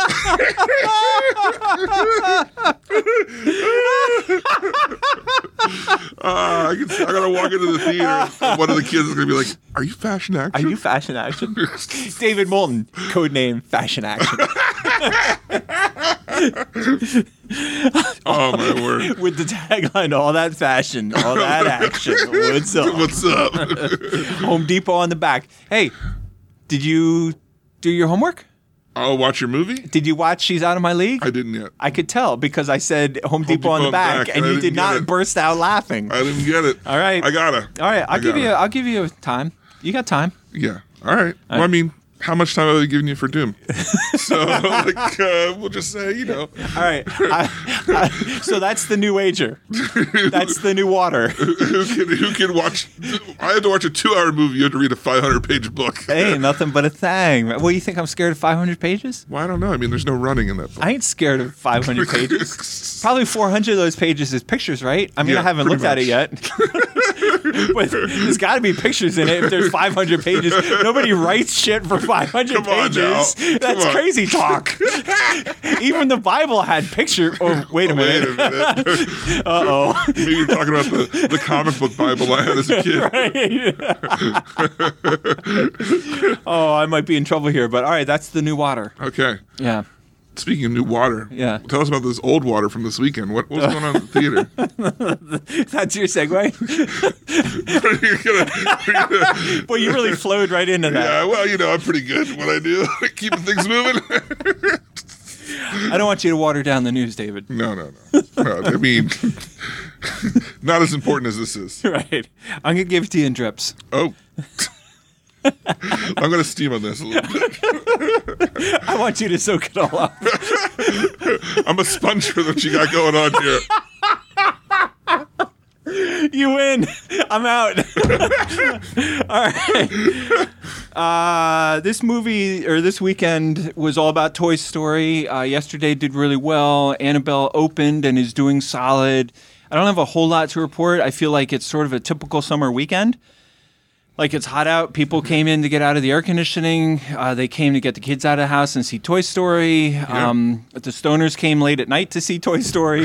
I gotta walk into the theater and one of the kids is gonna be like, are you fashion action? Are you fashion action? David Moulton, codename Fashion Action. Oh my word. With the tagline, all that fashion, all that action. What's up? What's up? Home Depot on the back. Hey, did you do your homework? I'll watch your movie? Did you watch She's Out of My League? I didn't yet. I could tell because I said Home Depot on the back and you did not burst out laughing. I didn't get it. All right. I gotta. All right. I'll give you time. You got time. Yeah. All right. Well, I mean, how much time have I given you for Doom? So, we'll just say, All right. So that's the new wager. That's the new water. Who can watch? I had to watch a 2-hour movie. You had to read a 500-page book. Hey, nothing but a thing. Well, you think I'm scared of 500 pages? Well, I don't know. I mean, there's no running in that book. I ain't scared of 500 pages. Probably 400 of those pages is pictures, right? I mean, Yeah, I haven't pretty looked at it yet. But there's got to be pictures in it if there's 500 pages. Nobody writes shit for 500 Come on pages. now. That's Come on. crazy talk. Even the Bible had picture. Oh, wait a minute. Wait a minute. Uh-oh. Maybe you're talking about the comic book Bible I had as a kid. Oh, I might be in trouble here, but all right, that's the new water. Okay. Yeah. Speaking of new water, Yeah. tell us about this old water from this weekend. What was going on in the theater? That's your segue? You're gonna- Well, you really flowed right into that. yeah, well, I'm pretty good at what I do. Keeping things moving. I don't want you to water down the news, David. No. I mean, not as important as this is. Right. I'm going to give it to you in drips. Oh. I'm going to steam on this a little bit. I want you to soak it all up. I'm a sponge for what you got going on here. You win. I'm out. All right. This weekend was all about Toy Story. Yesterday did really well. Annabelle opened and is doing solid. I don't have a whole lot to report. I feel like it's sort of a typical summer weekend. Like, it's hot out. People came in to get out of the air conditioning. They came to get the kids out of the house and see Toy Story. The stoners came late at night to see Toy Story.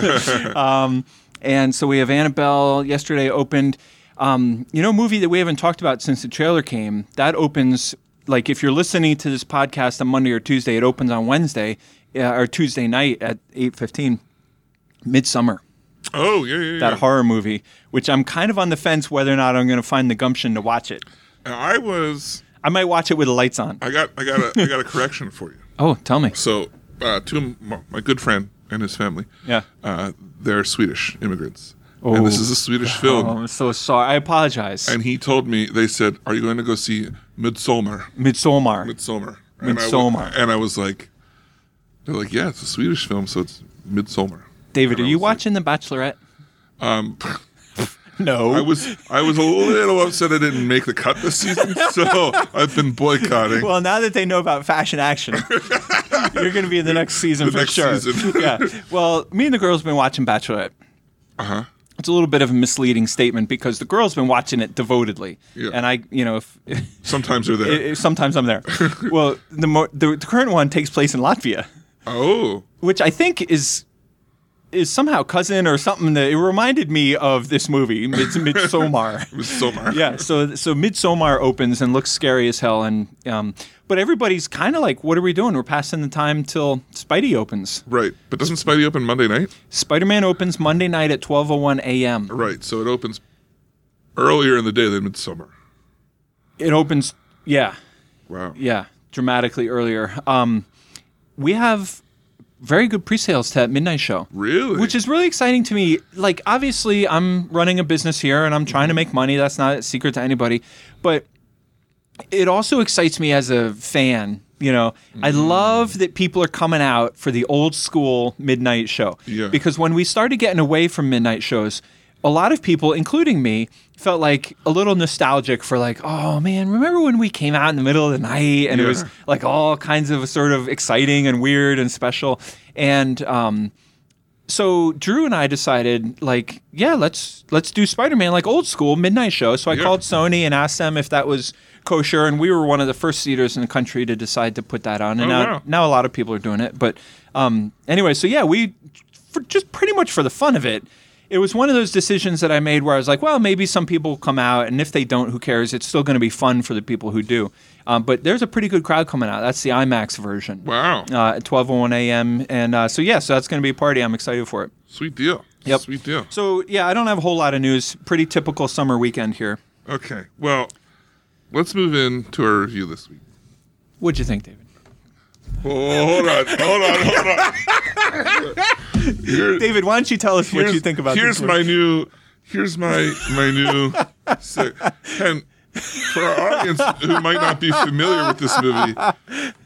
And so we have Annabelle. Yesterday opened. A movie that we haven't talked about since the trailer came. That opens, like, if you're listening to this podcast on Monday or Tuesday, it opens on Wednesday or Tuesday night at 8:15. Midsummer. Oh, yeah. That horror movie, which I'm kind of on the fence whether or not I'm going to find the gumption to watch it. I might watch it with the lights on. got a correction for you. Oh, tell me. So, my good friend and his family, Yeah. they're Swedish immigrants. And this is a Swedish film. Oh, I'm so sorry. I apologize. And he told me, they said, "Are you going to go see Midsommar?" Midsommar. And I was like, they're like, yeah, it's a Swedish film, so it's Midsommar. David, are And I you was like, watching The Bachelorette? No. I was a little upset I didn't make the cut this season, so I've been boycotting. Well, now that they know about Fashion Action, you're going to be in the next season for next sure. season. Yeah. Well, me and the girls have been watching Bachelorette. Uh-huh. It's a little bit of a misleading statement because the girls have been watching it devotedly. Yeah. And I, if Sometimes they're there. sometimes I'm there. Well, the current one takes place in Latvia, Oh. which I think is somehow cousin or something that it reminded me of this movie, Midsommar. Midsommar. Yeah, so Midsommar opens and looks scary as hell, and but everybody's kind of like, what are we doing? We're passing the time till Spidey opens. Right. But doesn't Spidey open Monday night? Spider-Man opens Monday night at 12:01 a.m. Right. So it opens earlier in the day than Midsommar. It opens, yeah, Wow. dramatically earlier. We have very good pre-sales to that midnight show. Really? Which is really exciting to me. Like, obviously, I'm running a business here and I'm trying to make money. That's not a secret to anybody. But it also excites me as a fan. I love that people are coming out for the old school midnight show. Yeah. Because when we started getting away from midnight shows, a lot of people, including me, felt like a little nostalgic for like, oh man, remember when we came out in the middle of the night and it was like all kinds of sort of exciting and weird and special. And so Drew and I decided, like, yeah, let's do Spider-Man like old school midnight show. So I called Sony and asked them if that was kosher, and we were one of the first theaters in the country to decide to put that on. And now a lot of people are doing it. But anyway, so yeah, just pretty much for the fun of it. It was one of those decisions that I made where I was like, well, maybe some people will come out, and if they don't, who cares? It's still going to be fun for the people who do. But there's a pretty good crowd coming out. That's the IMAX version. Wow. At 12:01 a.m. And so that's going to be a party. I'm excited for it. Sweet deal. Yep. Sweet deal. So, yeah, I don't have a whole lot of news. Pretty typical summer weekend here. Okay. Well, let's move into our review this week. What'd you think, David? Oh, hold on. David, why don't you tell us what you think about this one? Here's my new and for our audience who might not be familiar with this movie,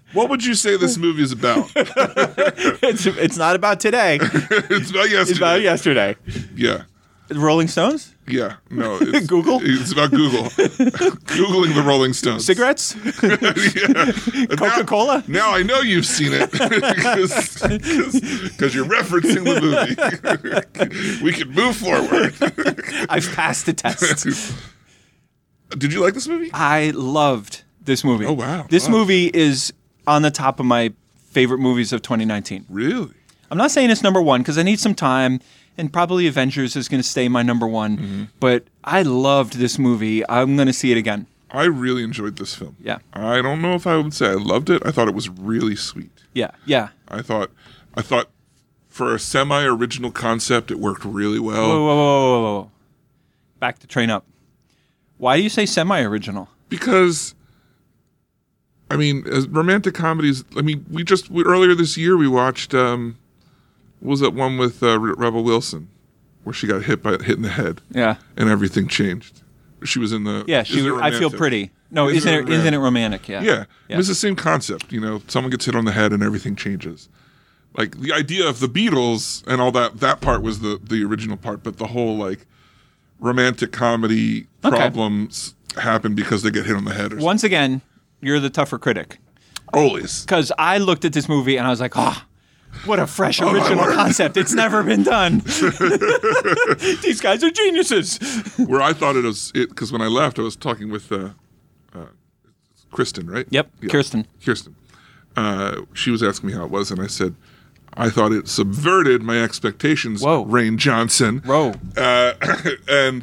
What would you say this movie is about? It's not about today. It's about yesterday. It's about yesterday. Yeah. Rolling Stones? Yeah. No. It's, Google? It's about Google. Googling the Rolling Stones. Cigarettes? Yeah. Coca-Cola? Now I know you've seen it because you're referencing the movie. We can move forward. I've passed the test. Did you like this movie? I loved this movie. Oh, wow. This Wow. movie is on the top of my favorite movies of 2019. Really? I'm not saying it's number one because I need some time, and probably Avengers is going to stay my number one. Mm-hmm. But I loved this movie. I'm going to see it again. I really enjoyed this film. Yeah. I don't know if I would say I loved it. I thought it was really sweet. Yeah. Yeah. I thought for a semi-original concept, it worked really well. Whoa. Back to Train Up. Why do you say semi-original? Because, I mean, as romantic comedies. I mean, earlier this year we watched. What was that one with Rebel Wilson, where she got hit in the head? Yeah. And everything changed. She was in the. Yeah. Isn't It I Feel Romantic? Pretty. No, isn't it romantic? Yeah. Yeah. It's the same concept. You know, someone gets hit on the head and everything changes. Like the idea of the Beatles and all that part was the original part, but the whole like romantic comedy problems happen because they get hit on the head or something. Once again, you're the tougher critic. Always. Because I looked at this movie and I was like, what a fresh original concept. It's never been done. These guys are geniuses. Where I thought because when I left, I was talking with Kristen, right? Yep, Yeah. Kirsten. She was asking me how it was, and I said, I thought it subverted my expectations, Whoa. Rain Johnson. Whoa. And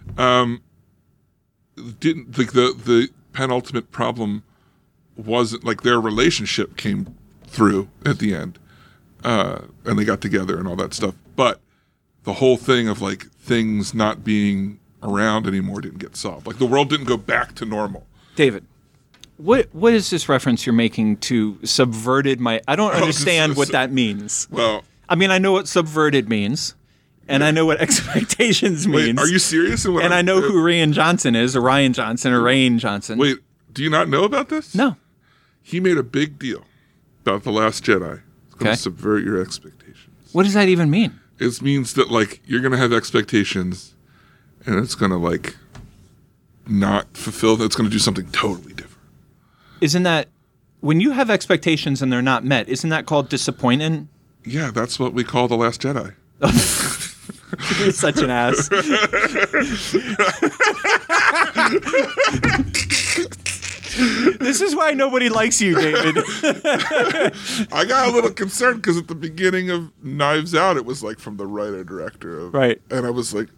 didn't the penultimate problem wasn't like their relationship came through at the end, and they got together and all that stuff. But the whole thing of like things not being around anymore didn't get solved. Like the world didn't go back to normal. David, what is this reference you're making to subverted my... I don't understand what that means. Well, I mean, I know what subverted means, and I know what expectations means. wait, are you serious? And I know who Ryan Johnson is, or Ryan Johnson, or Rain Johnson. Wait, do you not know about this? No. He made a big deal about The Last Jedi. It's going Okay. to subvert your expectations. What does that even mean? It means that like you're going to have expectations, and it's going to like not fulfill. It's going to do something totally different. Isn't that... When you have expectations and they're not met, isn't that called disappointing? Yeah, that's what we call The Last Jedi. You're such an ass. This is why nobody likes you, David. I got a little concerned because at the beginning of Knives Out, it was like from the writer-director. Right. And I was like,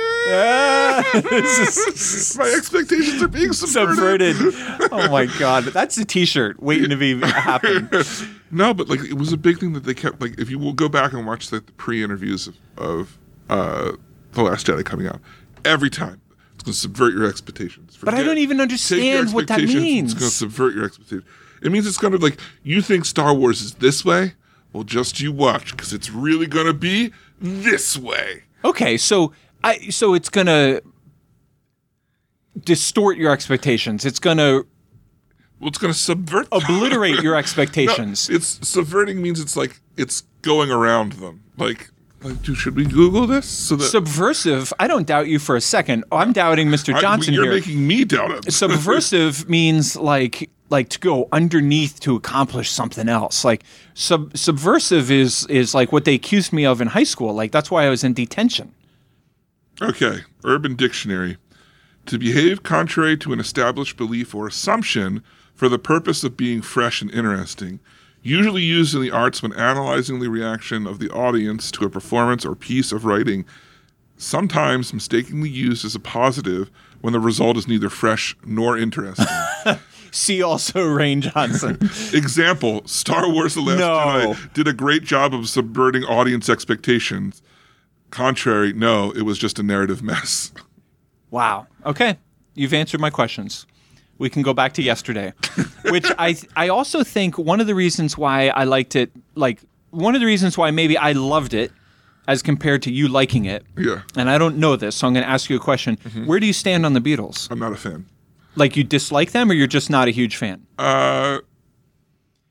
This is my expectations are being subverted. subverted. Oh my God. That's a t-shirt waiting to be happen. No, but like it was a big thing that they kept. Like if you will go back and watch the pre-interviews of The Last Jedi coming out, every time it's going to subvert your expectations. But I don't even Take your understand what that expectations, means. It's going to subvert your expectations. It means it's going to like you think Star Wars is this way. Well, just you watch because it's really going to be this way. Okay, so it's gonna distort your expectations. It's gonna Well, it's going to subvert them. obliterate your expectations. No, it's subverting means it's like it's going around them. Like dude, should we Google this? So that Subversive, I don't doubt you for a second. Oh, I'm doubting Mr. Johnson you're here. making me doubt it. Subversive means like to go underneath to accomplish something else. Like subversive is like what they accused me of in high school. Like that's why I was in detention. Okay, Urban Dictionary. To behave contrary to an established belief or assumption for the purpose of being fresh and interesting, usually used in the arts when analyzing the reaction of the audience to a performance or piece of writing, sometimes mistakenly used as a positive when the result is neither fresh nor interesting. See also Rain Johnson. Example, Star Wars The Last Jedi did a great job of subverting audience expectations. Contrary, no, it was just a narrative mess. Wow. Okay. You've answered my questions. We can go back to yesterday, which I also think one of the reasons why I liked it, like one of the reasons why maybe I loved it as compared to you liking it. Yeah. And I don't know this, so I'm going to ask you a question. Where do you stand on the Beatles? I'm not a fan. Like you dislike them or you're just not a huge fan?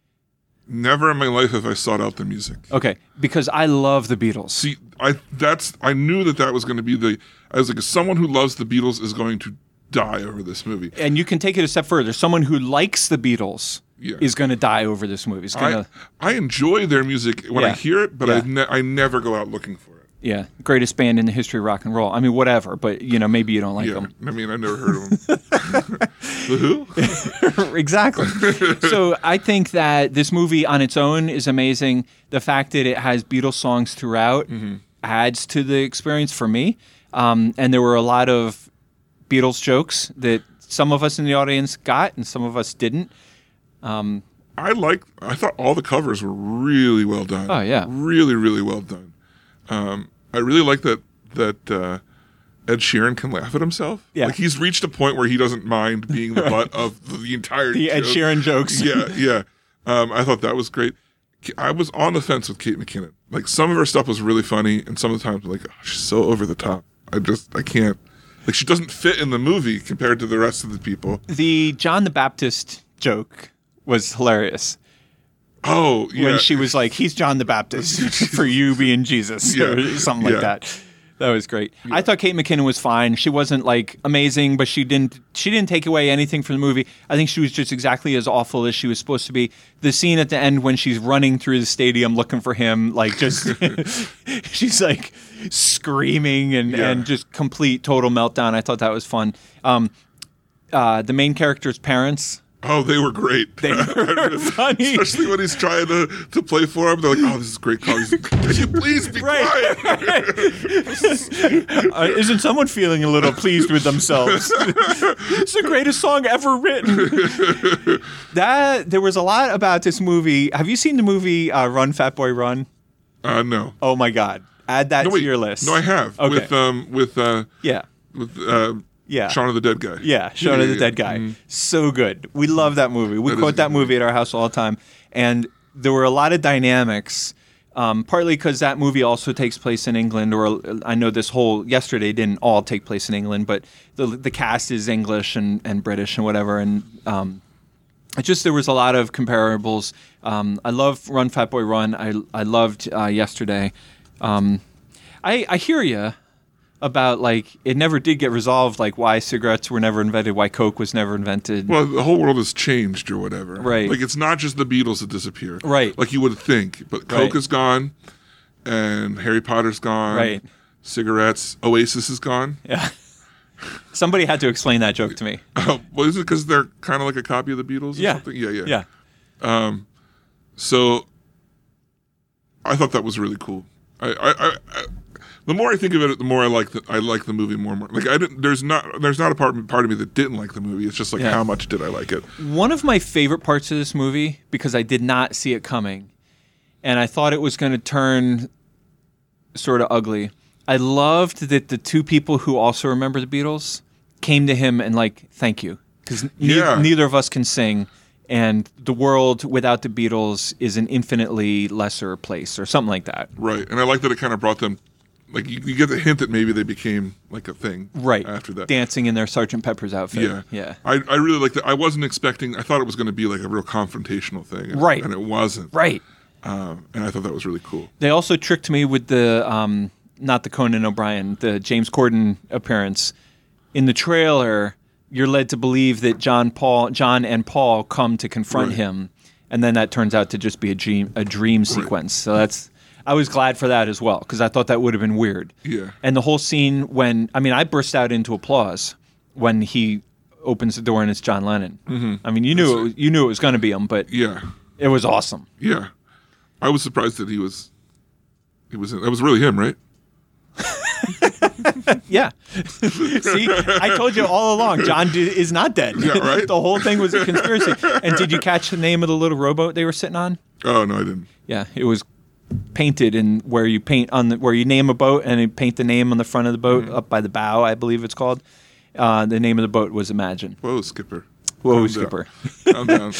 Never in my life have I sought out the music. Okay, because I love the Beatles. See, I knew that was going to be I was like, someone who loves the Beatles is going to die over this movie. And you can take it a step further. Someone who likes the Beatles Yeah. is going to die over this movie. It's gonna, I enjoy their music when I Yeah. hear it, but Yeah. I never go out looking for it. yeah, greatest band in the history of rock and roll. I mean, whatever, but maybe you don't like Yeah, them. I mean, I never heard of them. The Who? Exactly. So I think that this movie on its own is amazing. The fact that it has Beatles songs throughout adds to the experience for me. And there were a lot of Beatles jokes that some of us in the audience got and some of us didn't. I thought all the covers were really well done. Oh, yeah. Really, really well done. I really like that Ed Sheeran can laugh at himself. Yeah. Like he's reached a point where he doesn't mind being the butt of the entire The Ed joke. Sheeran jokes. Yeah. I thought that was great. I was on the fence with Kate McKinnon. Like some of her stuff was really funny, and some of the times like she's so over the top. I can't. Like she doesn't fit in the movie compared to the rest of the people. The John the Baptist joke was hilarious. Oh, yeah. When she was like, he's John the Baptist for you being Jesus, or Yeah. something like Yeah. that. That was great. I thought Kate McKinnon was fine. She wasn't like amazing, but she didn't take away anything from the movie. I think she was just exactly as awful as she was supposed to be. The scene at the end when she's running through the stadium looking for him, like just she's like screaming and just complete total meltdown. I thought that was fun. The main character's parents. Oh, they were great. They were funny. Especially when he's trying to play for him. They're like, oh, this is a great call. He's like, can you please be quiet? Isn't someone feeling a little pleased with themselves? It's the greatest song ever written. There was a lot about this movie. Have you seen the movie Run, Fat Boy, Run? No. Oh my God. Add that No, to wait. your list. No, I have. Okay. With Yeah. Shaun of the Dead guy. Yeah, Shaun of the Dead guy. Mhm. So good. We love that movie. We That is quote a that good movie at our house all the time. And there were a lot of dynamics, partly because that movie also takes place in England, or I know this whole Yesterday didn't all take place in England, but the cast is English and British and whatever. And it just, there was a lot of comparables. I love Run, Fat Boy, Run. I loved Yesterday. I hear you about like it never did get resolved, like why cigarettes were never invented, why Coke was never invented. Well, the whole world has changed or whatever. Right. Like it's not just the Beatles that disappeared. Right. Like you would think. But Coke Right. is gone and Harry Potter's gone. Right. Cigarettes. Oasis is gone. Yeah. Somebody had to explain that joke to me. Well, is it because they're kind of like a copy of the Beatles or Yeah. something? Yeah. Yeah. So I thought that was really cool. I the more I think of it, the more I like the movie more and more. Like there's not a part of me that didn't like the movie. It's just like Yeah. how much did I like it? One of my favorite parts of this movie, because I did not see it coming, and I thought it was going to turn sort of ugly. I loved that the two people who also remember the Beatles came to him and like, thank you, because Yeah. neither of us can sing, and the world without the Beatles is an infinitely lesser place, or something like that. Right. And I like that it kind of brought them. Like you get the hint that maybe they became like a thing. Right. After that. Dancing in their Sgt. Pepper's outfit. Yeah. Yeah. I really like that. I wasn't expecting. I thought it was going to be like a real confrontational thing. Right. And it wasn't. Right. And I thought that was really cool. They also tricked me with the, not the Conan O'Brien, the James Corden appearance. In the trailer, you're led to believe that John and Paul come to confront Right. him, and then that turns out to just be a dream sequence. So I was glad for that as well, because I thought that would have been weird. Yeah. And the whole scene I burst out into applause when he opens the door and it's John Lennon. Mm-hmm. I mean, you knew it was going to be him, but Yeah. it was awesome. Yeah. I was surprised that he was. That was really him, right? Yeah. See, I told you all along, John is not dead. Yeah, right? The whole thing was a conspiracy. And did you catch the name of the little rowboat they were sitting on? Oh no, I didn't. Yeah, it was painted in where you paint where you name a boat and you paint the name on the front of the boat up by the bow, I believe it's called. The name of the boat was Imagine. Whoa, Skipper. Whoa, Calm Skipper. Down. Calm down.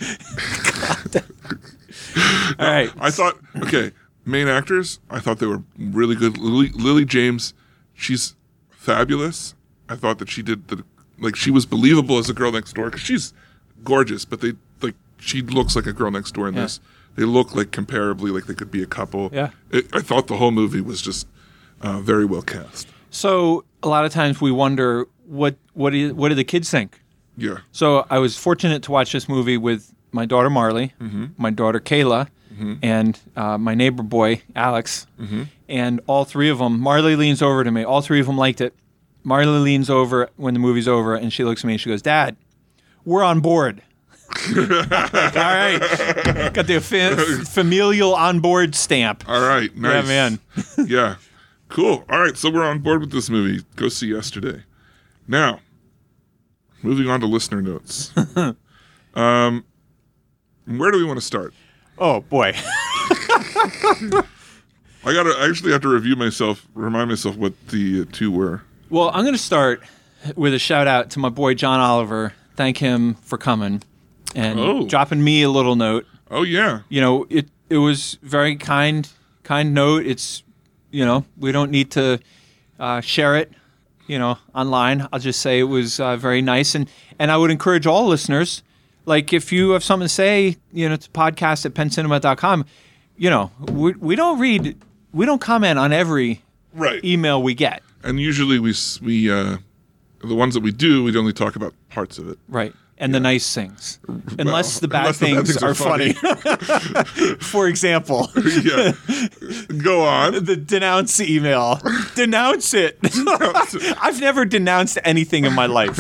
All right. I thought, main actors, I thought they were really good. Lily James, she's fabulous. I thought that she did she was believable as a girl next door because she's gorgeous, but she looks like a girl next door in this. They look like comparably like they could be a couple. Yeah. I thought the whole movie was just very well cast. So a lot of times we wonder what do the kids think? Yeah. So I was fortunate to watch this movie with my daughter Marley, my daughter Kayla, and my neighbor boy Alex, and all three of them. Marley leans over to me. All three of them liked it. Marley leans over when the movie's over, and she looks at me and she goes, "Dad, we're on board." All right, got the familial on board stamp. All right. Nice. Yeah, man. Yeah. Cool. All right. So we're on board with this movie. Go see Yesterday. Now, moving on to listener notes. Where do we want to start? Oh boy. I actually have to remind myself what the two were. Well, I'm going to start with a shout out to my boy John Oliver. Thank him for coming and dropping me a little note. Oh yeah. You know, it was very kind note. It's, you know, we don't need to share it, you know, online. I'll just say it was very nice, and I would encourage all listeners, like if you have something to say, you know, to podcast@penncinema.com. You know, we don't comment on every email we get. And usually we the ones that we do, we'd only talk about parts of it. Right. And the nice things. Unless the bad things are funny. For example. Yeah. Go on. The denounce email. Denounce it. I've never denounced anything in my life.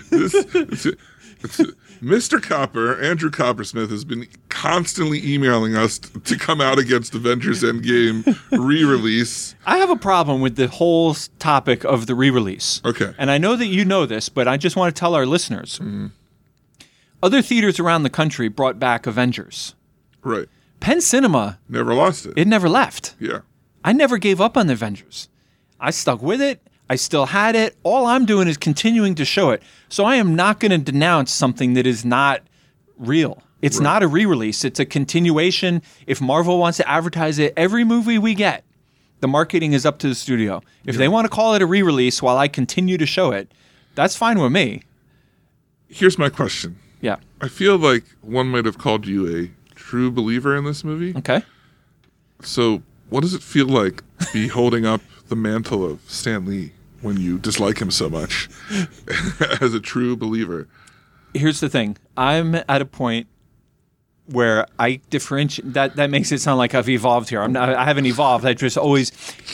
Mr. Copper, Andrew Coppersmith, has been constantly emailing us to come out against Avengers Endgame re-release. I have a problem with the whole topic of the re-release. Okay. And I know that you know this, but I just want to tell our listeners. Other theaters around the country brought back Avengers. Right. Penn Cinema never lost it. It never left. Yeah. I never gave up on the Avengers. I stuck with it. I still had it. All I'm doing is continuing to show it. So I am not going to denounce something that is not real. It's not a re-release. It's a continuation. If Marvel wants to advertise it, every movie we get, the marketing is up to the studio. If they want to call it a re-release while I continue to show it, that's fine with me. Here's my question. Yeah. I feel like one might have called you a true believer in this movie. Okay. So what does it feel like to be holding up the mantle of Stan Lee when you dislike him so much as a true believer? Here's the thing. I'm at a point where I differentiate. That makes it sound like I've evolved here. I haven't evolved. I just always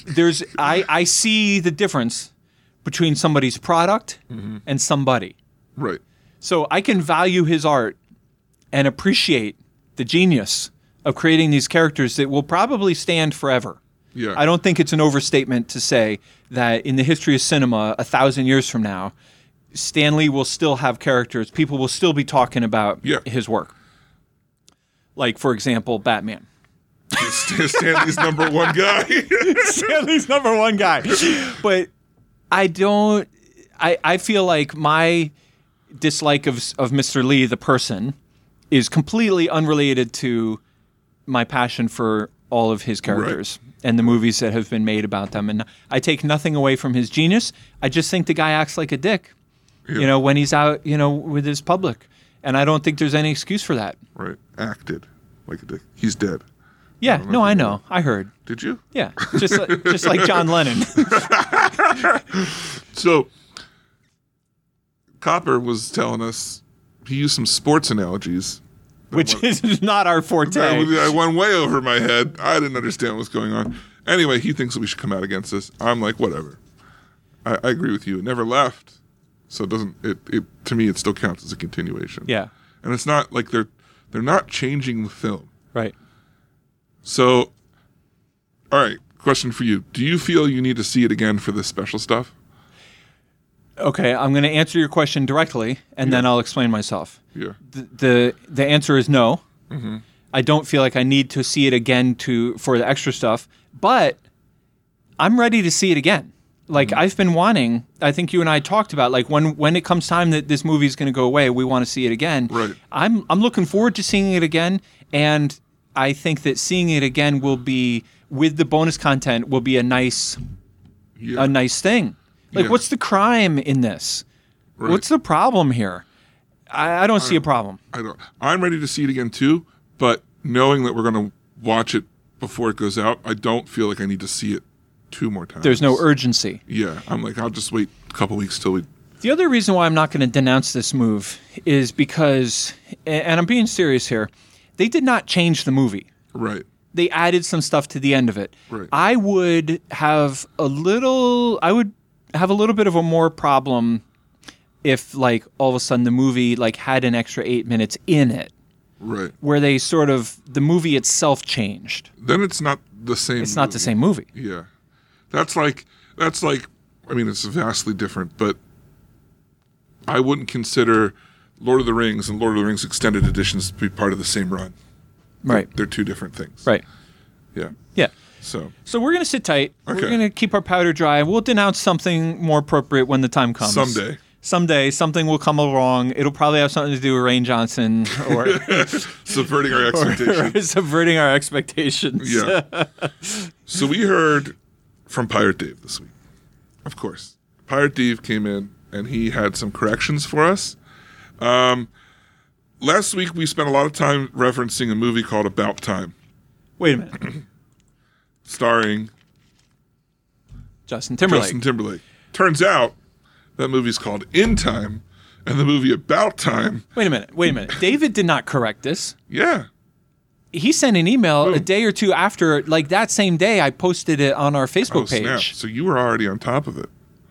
I see the difference between somebody's product and somebody. Right. So I can value his art and appreciate the genius of creating these characters that will probably stand forever. Yeah. I don't think it's an overstatement to say that in the history of cinema, 1,000 years from now, Stan Lee will still have characters. People will still be talking about his work. Like, for example, Batman. Stan Lee's number one guy. Stan Lee's number one guy. But I feel like my dislike of Mr. Lee, the person, is completely unrelated to my passion for all of his characters and the movies that have been made about them. And I take nothing away from his genius. I just think the guy acts like a dick, you know, when he's out, you know, with his public. And I don't think there's any excuse for that. Right. Acted like a dick. He's dead. Yeah. No, I know. I heard. Did you? Yeah. Just like John Lennon. So Copper was telling us he used some sports analogies. Which is not our forte. I went way over my head. I didn't understand what's going on. Anyway, he thinks that we should come out against this. I'm like, whatever. I agree with you. It never left. So it doesn't it to me it still counts as a continuation. Yeah. And it's not like they're not changing the film. Right. So all right, question for you. Do you feel you need to see it again for this special stuff? Okay, I'm going to answer your question directly, and then I'll explain myself. Yeah. The answer is no. I don't feel like I need to see it again for the extra stuff, but I'm ready to see it again. Like I've been wanting. I think you and I talked about like when it comes time that this movie is going to go away, we want to see it again. Right. I'm looking forward to seeing it again, and I think that seeing it again will be with the bonus content will be a nice thing. Like, what's the crime in this? Right. What's the problem here? I don't see a problem. I don't. I'm ready to see it again too, but knowing that we're going to watch it before it goes out, I don't feel like I need to see it 2 more times. There's no urgency. Yeah, I'm like, I'll just wait a couple weeks till we... The other reason why I'm not going to denounce this move is because, and I'm being serious here, they did not change the movie. Right. They added some stuff to the end of it. Right. I would have a little bit of a more problem if, like, all of a sudden the movie, like, had an extra 8 minutes in it. Right. Where they sort of, the movie itself changed. Then it's not the same It's not the same movie. Yeah. That's like, I mean, it's vastly different, but I wouldn't consider Lord of the Rings and Lord of the Rings extended editions to be part of the same run. Right. They're 2 different things. Right. Yeah. Yeah. So we're going to sit tight. Okay. We're going to keep our powder dry. We'll denounce something more appropriate when the time comes. Someday something will come along. It'll probably have something to do with Rain Johnson or subverting our expectations. or subverting our expectations. Yeah. So we heard from Pirate Dave this week. Of course. Pirate Dave came in and he had some corrections for us. Last week we spent a lot of time referencing a movie called About Time. Wait a minute. Starring Justin Timberlake. Justin Timberlake. Turns out that movie's called In Time, and the movie About Time. Wait a minute. David did not correct this. Yeah. He sent an email Ooh. a day or 2 after, like that same day I posted it on our Facebook page. Snap. So you were already on top of it.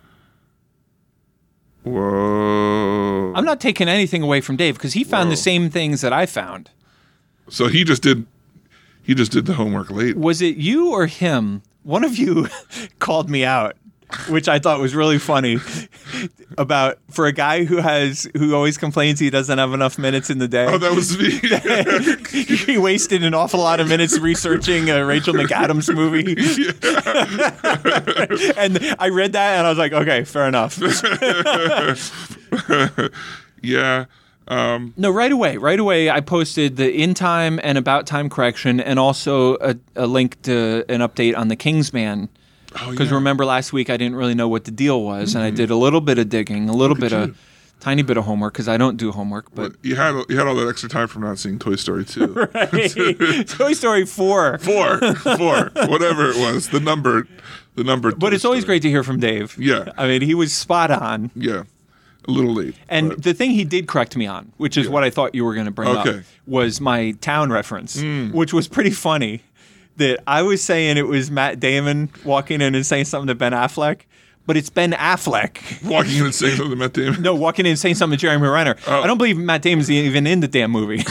Whoa. I'm not taking anything away from Dave because he found the same things that I found. So he just did the homework late. Was it you or him? One of you called me out, which I thought was really funny, about for a guy who always complains he doesn't have enough minutes in the day. Oh, that was me. He wasted an awful lot of minutes researching a Rachel McAdams movie. And I read that and I was like, okay, fair enough. Yeah. No, right away, I posted the In Time and About Time correction and also a link to an update on the Kingsman. Because remember last week I didn't really know what the deal was, and I did a little bit of digging, tiny bit of homework, because I don't do homework. But you had all that extra time from not seeing Toy Story 2. Right. Toy Story 4. 4, whatever it was, the number. But it's always great to hear from Dave. Yeah. I mean, he was spot on. Yeah. A little late. And but the thing he did correct me on, which is what I thought you were going to bring up, was my town reference, which was pretty funny. That I was saying it was Matt Damon walking in and saying something to Ben Affleck, but it's Ben Affleck. Walking in and saying something to Matt Damon? No, walking in and saying something to Jeremy Renner. I don't believe Matt Damon's even in the damn movie.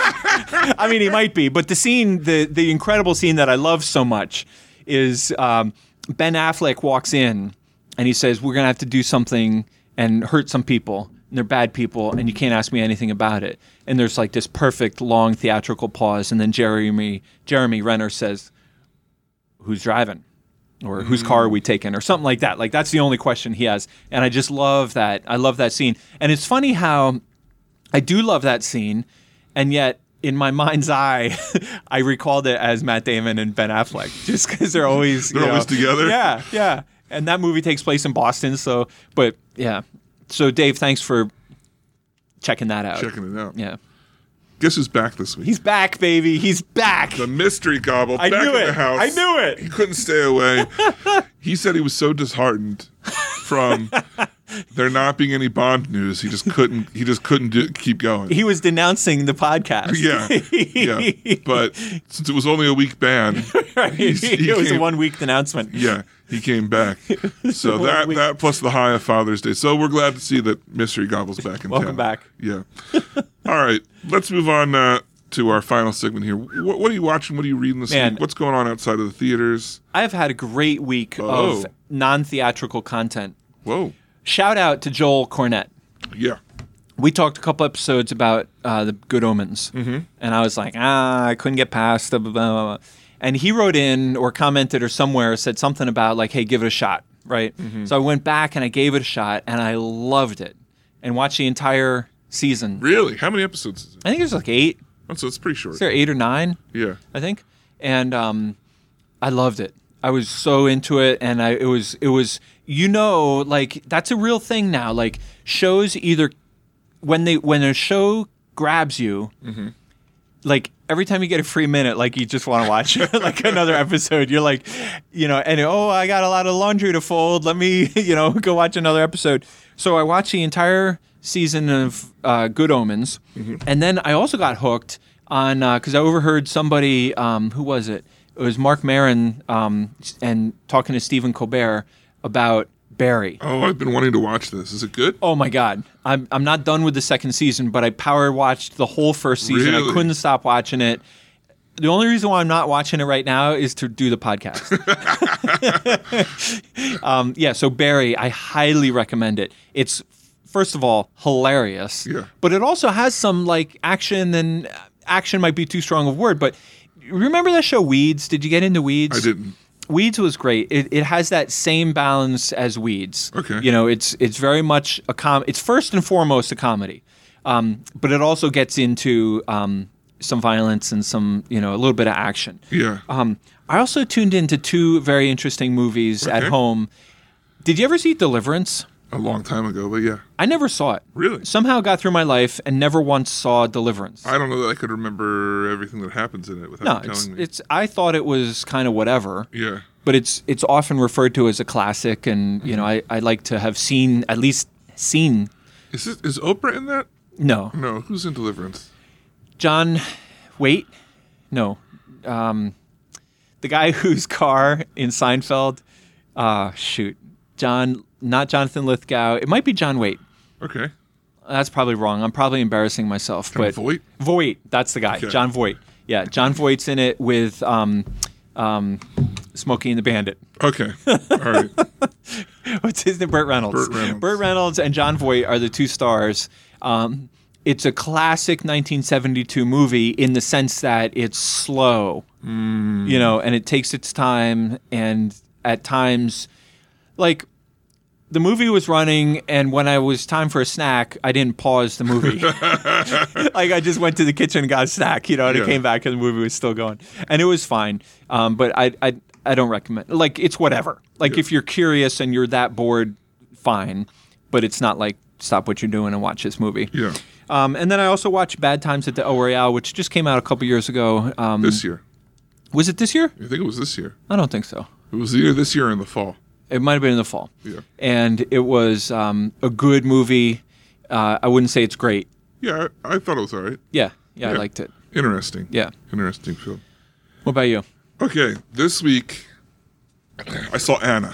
I mean, he might be, but the scene, the incredible scene that I love so much is Ben Affleck walks in and he says, we're going to have to do something and hurt some people. And they're bad people, and you can't ask me anything about it. And there's like this perfect long theatrical pause, and then Jeremy Renner says, "Who's driving?" or "Whose car are we taking?" or something like that. Like that's the only question he has, and I just love that. I love that scene, and it's funny how I do love that scene, and yet in my mind's eye, I recalled it as Matt Damon and Ben Affleck, just because they're always always together. Yeah, and that movie takes place in Boston, so but yeah. So, Dave, thanks for checking that out. Checking it out. Yeah. Guess who's back this week? He's back, baby. He's back. The mystery gobble back in the house. I knew it. He couldn't stay away. He said he was so disheartened from there not being any Bond news. He just couldn't keep going. He was denouncing the podcast. Yeah. But since it was only a week ban, Right. It was a 1 week announcement. Yeah, he came back. So that plus the high of Father's Day. So we're glad to see that Mystery Gobble's back in town. Welcome back. Yeah. All right, let's move on to our final segment here. What are you watching? What are you reading this week? What's going on outside of the theaters? I've had a great week of non-theatrical content. Whoa. Shout out to Joel Cornett. Yeah. We talked a couple episodes about the Good Omens, and I was like, I couldn't get past blah, blah, blah, blah. And he wrote in or commented or somewhere said something about like, hey, give it a shot, right? So I went back and I gave it a shot, and I loved it and watched the entire season. Really? How many episodes is it? I think there's like 8. Oh, so it's pretty short. Is there 8 or 9? Yeah. I think. And I loved it. I was so into it, and it was like that's a real thing now. Like shows either when a show grabs you, like every time you get a free minute, like you just want to watch like another episode. You're like, and I got a lot of laundry to fold. Let me, go watch another episode. So I watched the entire season of Good Omens, and then I also got hooked on because I overheard somebody, who was it? It was Mark Maron, and talking to Stephen Colbert about Barry. Oh, I've been wanting to watch this. Is it good? Oh my God, I'm not done with the second season, but I power watched the whole first season. Really? I couldn't stop watching it. The only reason why I'm not watching it right now is to do the podcast. So Barry, I highly recommend it. It's, first of all, hilarious. Yeah. But it also has some like action, and action might be too strong of a word, but remember that show Weeds? Did you get into Weeds? I didn't. Weeds was great. It has that same balance as Weeds. Okay. It's very much it's first and foremost a comedy, but it also gets into some violence and some a little bit of action. Yeah. I also tuned into two very interesting movies at home. Did you ever see Deliverance? A long time ago, but yeah. I never saw it. Really? Somehow got through my life and never once saw Deliverance. I don't know that I could remember everything that happens in it without you telling me. I thought it was kind of whatever. Yeah. But it's often referred to as a classic, and I like to have at least seen. Is Oprah in that? No, Who's in Deliverance? John Waite. No, the guy whose car in Seinfeld. Not Jonathan Lithgow. It might be John Waite. Okay. That's probably wrong. I'm probably embarrassing myself. John but Voight? Voight, that's the guy. Okay. John Voight. Yeah, John Voight's in it with Smokey and the Bandit. Okay. All right. What's his name? Burt Reynolds. Burt Reynolds and John Voight are the two stars. It's a classic 1972 movie in the sense that it's slow, and it takes its time, and at times, like, the movie was running, and when I was time for a snack, I didn't pause the movie. Like, I just went to the kitchen and got a snack, and I came back and the movie was still going. And it was fine. But I don't recommend. Like, it's whatever. Like, if you're curious and you're that bored, fine. But it's not like, stop what you're doing and watch this movie. Yeah. And then I also watched Bad Times at the El Royale, which just came out a couple years ago. This year. Was it this year? I think it was this year. I don't think so. It was either this year or in the fall. It might have been in the fall. Yeah. And it was a good movie. I wouldn't say it's great. Yeah, I thought it was all right. Yeah, I liked it. Interesting. Yeah. Interesting film. What about you? Okay, this week I saw Anna.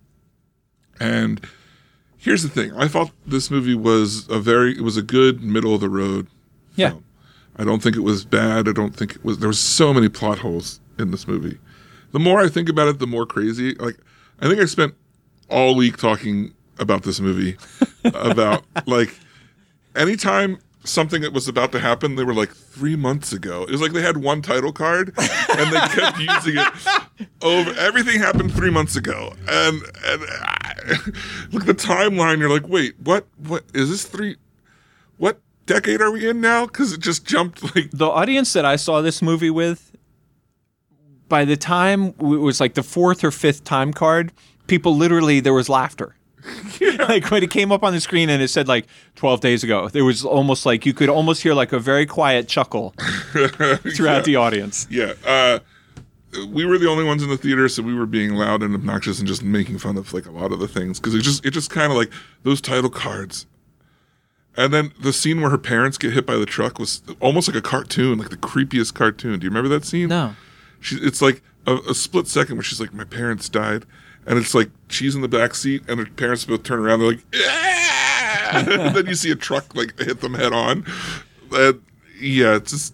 And here's the thing. I thought this movie was a good middle of the road film. I don't think it was bad. I don't think it was. There were so many plot holes in this movie. The more I think about it, the more crazy. Like, I think I spent all week talking about this movie. About, like, anytime something that was about to happen, they were like 3 months ago. It was like they had one title card and they kept using it over. Everything happened 3 months ago. And look at the timeline. You're like, wait, what is this what decade are we in now? Because it just jumped like. The audience that I saw this movie with, by the time it was like the fourth or fifth time card, people literally, there was laughter. Yeah. Like when it came up on the screen and it said like 12 days ago, there was almost like, you could almost hear like a very quiet chuckle throughout the audience. Yeah. We were the only ones in the theater, so we were being loud and obnoxious and just making fun of like a lot of the things. Because it just kind of like those title cards. And then the scene where her parents get hit by the truck was almost like a cartoon, like the creepiest cartoon. Do you remember that scene? No. It's like a split second where she's like, my parents died. And it's like she's in the back seat and her parents both turn around. They're like, and then you see a truck like hit them head on. Yeah, it's just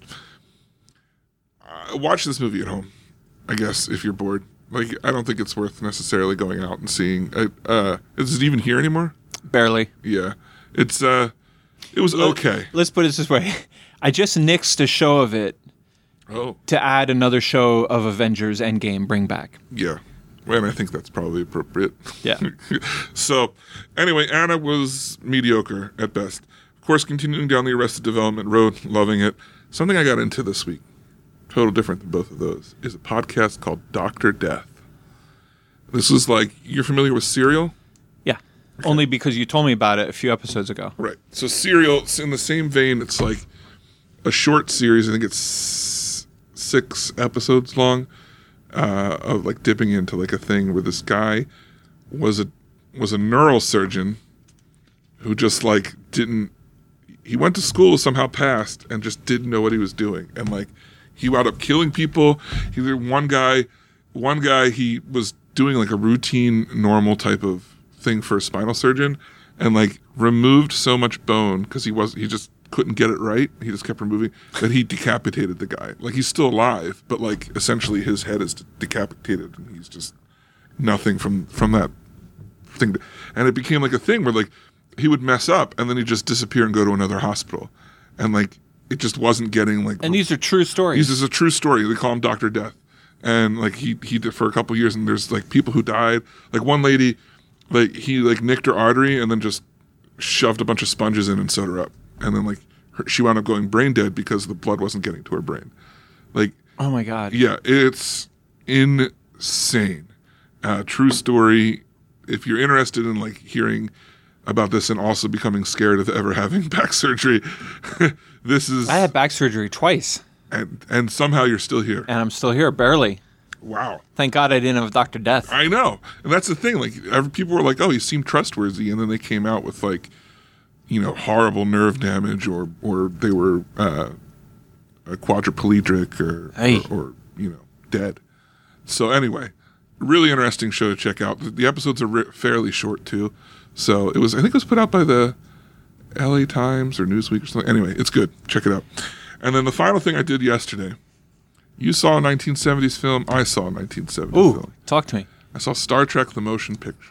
watch this movie at home, I guess, if you're bored. Like, I don't think it's worth necessarily going out and seeing. Is it even here anymore? Barely. Yeah. It was okay. Let's put it this way. I just nixed a show of it to add another show of Avengers Endgame Bring Back. Yeah. And I think that's probably appropriate. Yeah. So, anyway, Anna was mediocre at best. Of course, continuing down the Arrested Development road, loving it. Something I got into this week, total different than both of those, is a podcast called Dr. Death. This is like, you're familiar with Serial? Yeah. Okay. Only because you told me about it a few episodes ago. Right. So Serial, it's in the same vein. It's like a short series. I think it's 6 episodes long of like dipping into like a thing where this guy was a neurosurgeon who just like he went to school, somehow passed, and just didn't know what he was doing, and like he wound up killing people. One guy he was doing like a routine normal type of thing for a spinal surgeon, and like removed so much bone because he just couldn't get it right. He just kept removing that he decapitated the guy. Like he's still alive, but like essentially his head is decapitated, and he's just nothing from that thing. And it became like a thing where like he would mess up and then he'd just disappear and go to another hospital, and like it just wasn't getting like. And these are true stories. This is a true story. They call him Dr. Death, and like he did for a couple of years, and there's like people who died. Like one lady, like he like nicked her artery and then just shoved a bunch of sponges in and sewed her up, and then like she wound up going brain dead because the blood wasn't getting to her brain. Like, oh my God. Yeah, it's insane. True story. If you're interested in like hearing about this and also becoming scared of ever having back surgery, this is. I had back surgery twice, and somehow you're still here. and I'm still here, barely. Wow. Thank God I didn't have Dr. Death. I know. And that's the thing. Like, people were like, oh, he seemed trustworthy. And then they came out with, like, you know, horrible nerve damage or they were a quadriplegic or, you know, dead. So anyway, really interesting show to check out. The episodes are fairly short, too. So I think it was put out by the LA Times or Newsweek or something. Anyway, it's good. Check it out. And then the final thing I did yesterday. You saw a 1970s film. I saw a 1970s film. Talk to me. I saw Star Trek: The Motion Picture.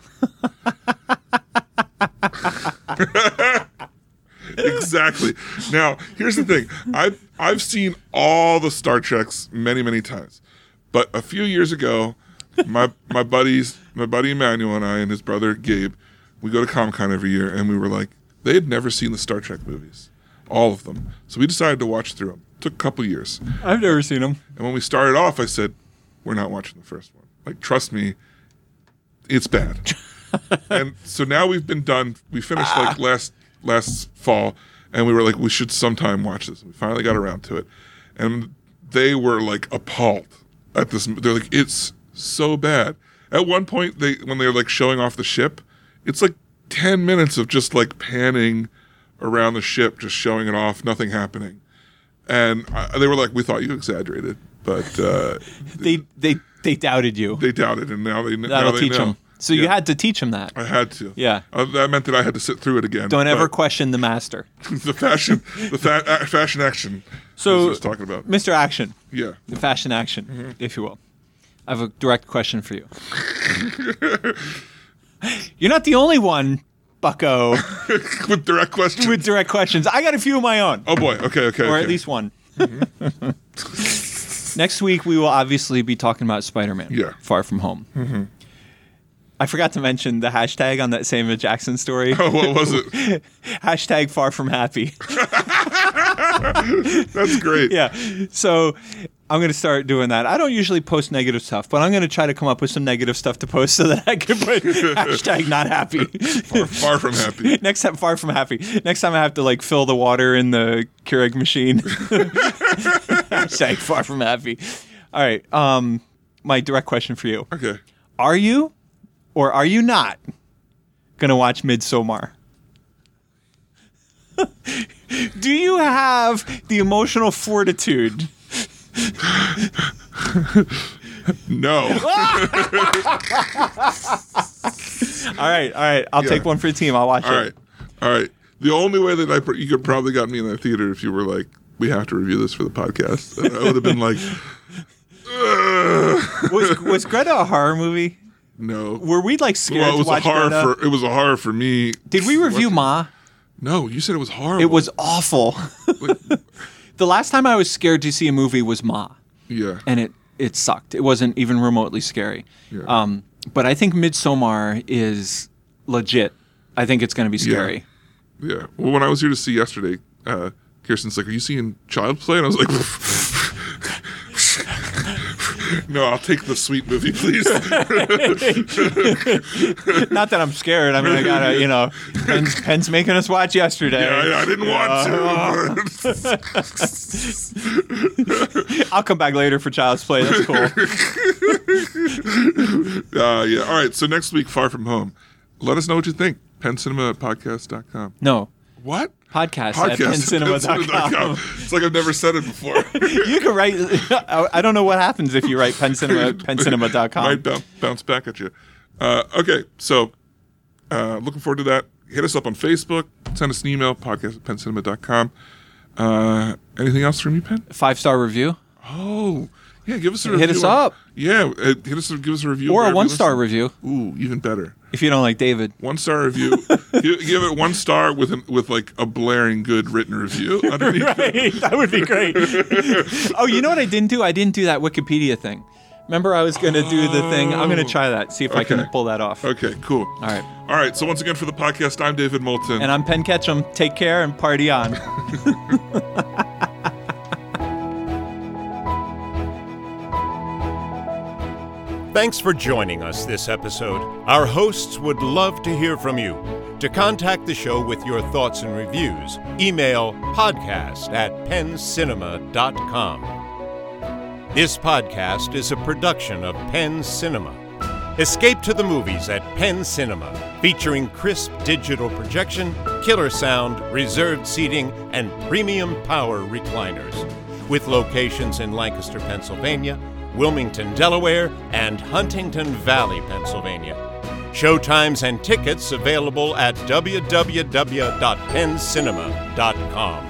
Exactly. Now, here's the thing. I've seen all the Star Treks many, many times. But a few years ago, my buddy Emmanuel and I and his brother Gabe, we go to Comic-Con every year, and we were like, they had never seen the Star Trek movies. All of them. So we decided to watch through them. Took a couple years. I've never seen them. And when we started off, I said, we're not watching the first one. Like, trust me, it's bad. And so now we've been done. We finished like last fall, and we were like, we should sometime watch this. We finally got around to it. And they were like appalled at this. They're like, it's so bad. At one point, when they're like showing off the ship, it's like 10 minutes of just like panning around the ship, just showing it off, nothing happening. And they were like, we thought you exaggerated, but they doubted you. They doubted, and now they teach know. them. So you had to teach them that. I had to. Yeah. That meant that I had to sit through it again. Don't ever question the master. the fashion action. So is what I was talking about. Mr. Action. Yeah. The fashion action, if you will. I have a direct question for you. You're not the only one, bucko. With direct questions. With direct questions. I got a few of my own. Oh boy. Okay. Or at least one. Next week, we will obviously be talking about Spider-Man. Yeah. Far From Home. Mm-hmm. I forgot to mention the hashtag on that Samuel Jackson story. Oh, what was it? Hashtag Far From Happy. That's great. Yeah. So I'm going to start doing that. I don't usually post negative stuff, but I'm going to try to come up with some negative stuff to post so that I can put hashtag not happy. Far from happy. Next time, Far From Happy. Next time I have to like fill the water in the Keurig machine. Hashtag Far From Happy. All right. My direct question for you. Okay. Are you or are you not going to watch Midsommar? Do you have the emotional fortitude? No. All right. I'll take one for the team. I'll watch it. All right. The only way that you could probably got me in that theater if you were like, we have to review this for the podcast. I would have been like, Was Greta a horror movie? No. Were we like scared Well, it to was watch a horror Greta? it was a horror for me. Did we review Ma? No, you said it was horrible. It was awful. The last time I was scared to see a movie was Ma. Yeah. And it sucked. It wasn't even remotely scary. Yeah. But I think Midsommar is legit. I think it's going to be scary. Yeah. Well, when I was here to see yesterday, Kirsten's like, are you seeing Child's Play? And I was like, No, I'll take the sweet movie, please. Not that I'm scared. I mean, I gotta, Penn's making us watch yesterday. I didn't want to. I'll come back later for Child's Play. That's cool. Yeah. All right. So next week, Far From Home. Let us know what you think. PennCinemaPodcast.com. No. What? Podcast at PennCinema.com. It's like I've never said it before. You can write. I don't know what happens if you write PennCinema.com. Might bounce back at you. Okay, so looking forward to that. Hit us up on Facebook. Send us an email, podcast@PennCinema.com. Anything else from you, Penn? 5-star review. Oh, yeah, give us a review. Hit us up. Yeah, give us a review. Or a wherever you 1-star listen. review. Ooh, even better. If you don't like David. 1-star review. Give it 1 star with like a blaring good written review underneath. Right, that would be great. Oh, you know what I didn't do? I didn't do that Wikipedia thing. Remember, I was going to do the thing. I'm going to try that, see if I can pull that off. Okay, cool. All right, so once again for the podcast, I'm David Moulton. And I'm Penn Ketchum. Take care and party on. Thanks for joining us this episode. Our hosts would love to hear from you. To contact the show with your thoughts and reviews, email podcast@penncinema.com. This podcast is a production of Penn Cinema. Escape to the movies at Penn Cinema, featuring crisp digital projection, killer sound, reserved seating, and premium power recliners. With locations in Lancaster, Pennsylvania, Wilmington, Delaware, and Huntington Valley, Pennsylvania. Showtimes and tickets available at www.penncinema.com.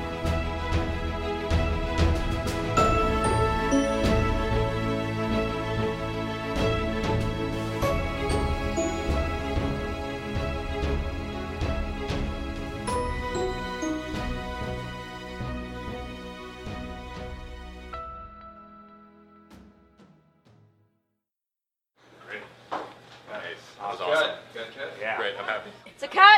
Nice. That was awesome. Yeah. Great. I'm happy. It's a cut.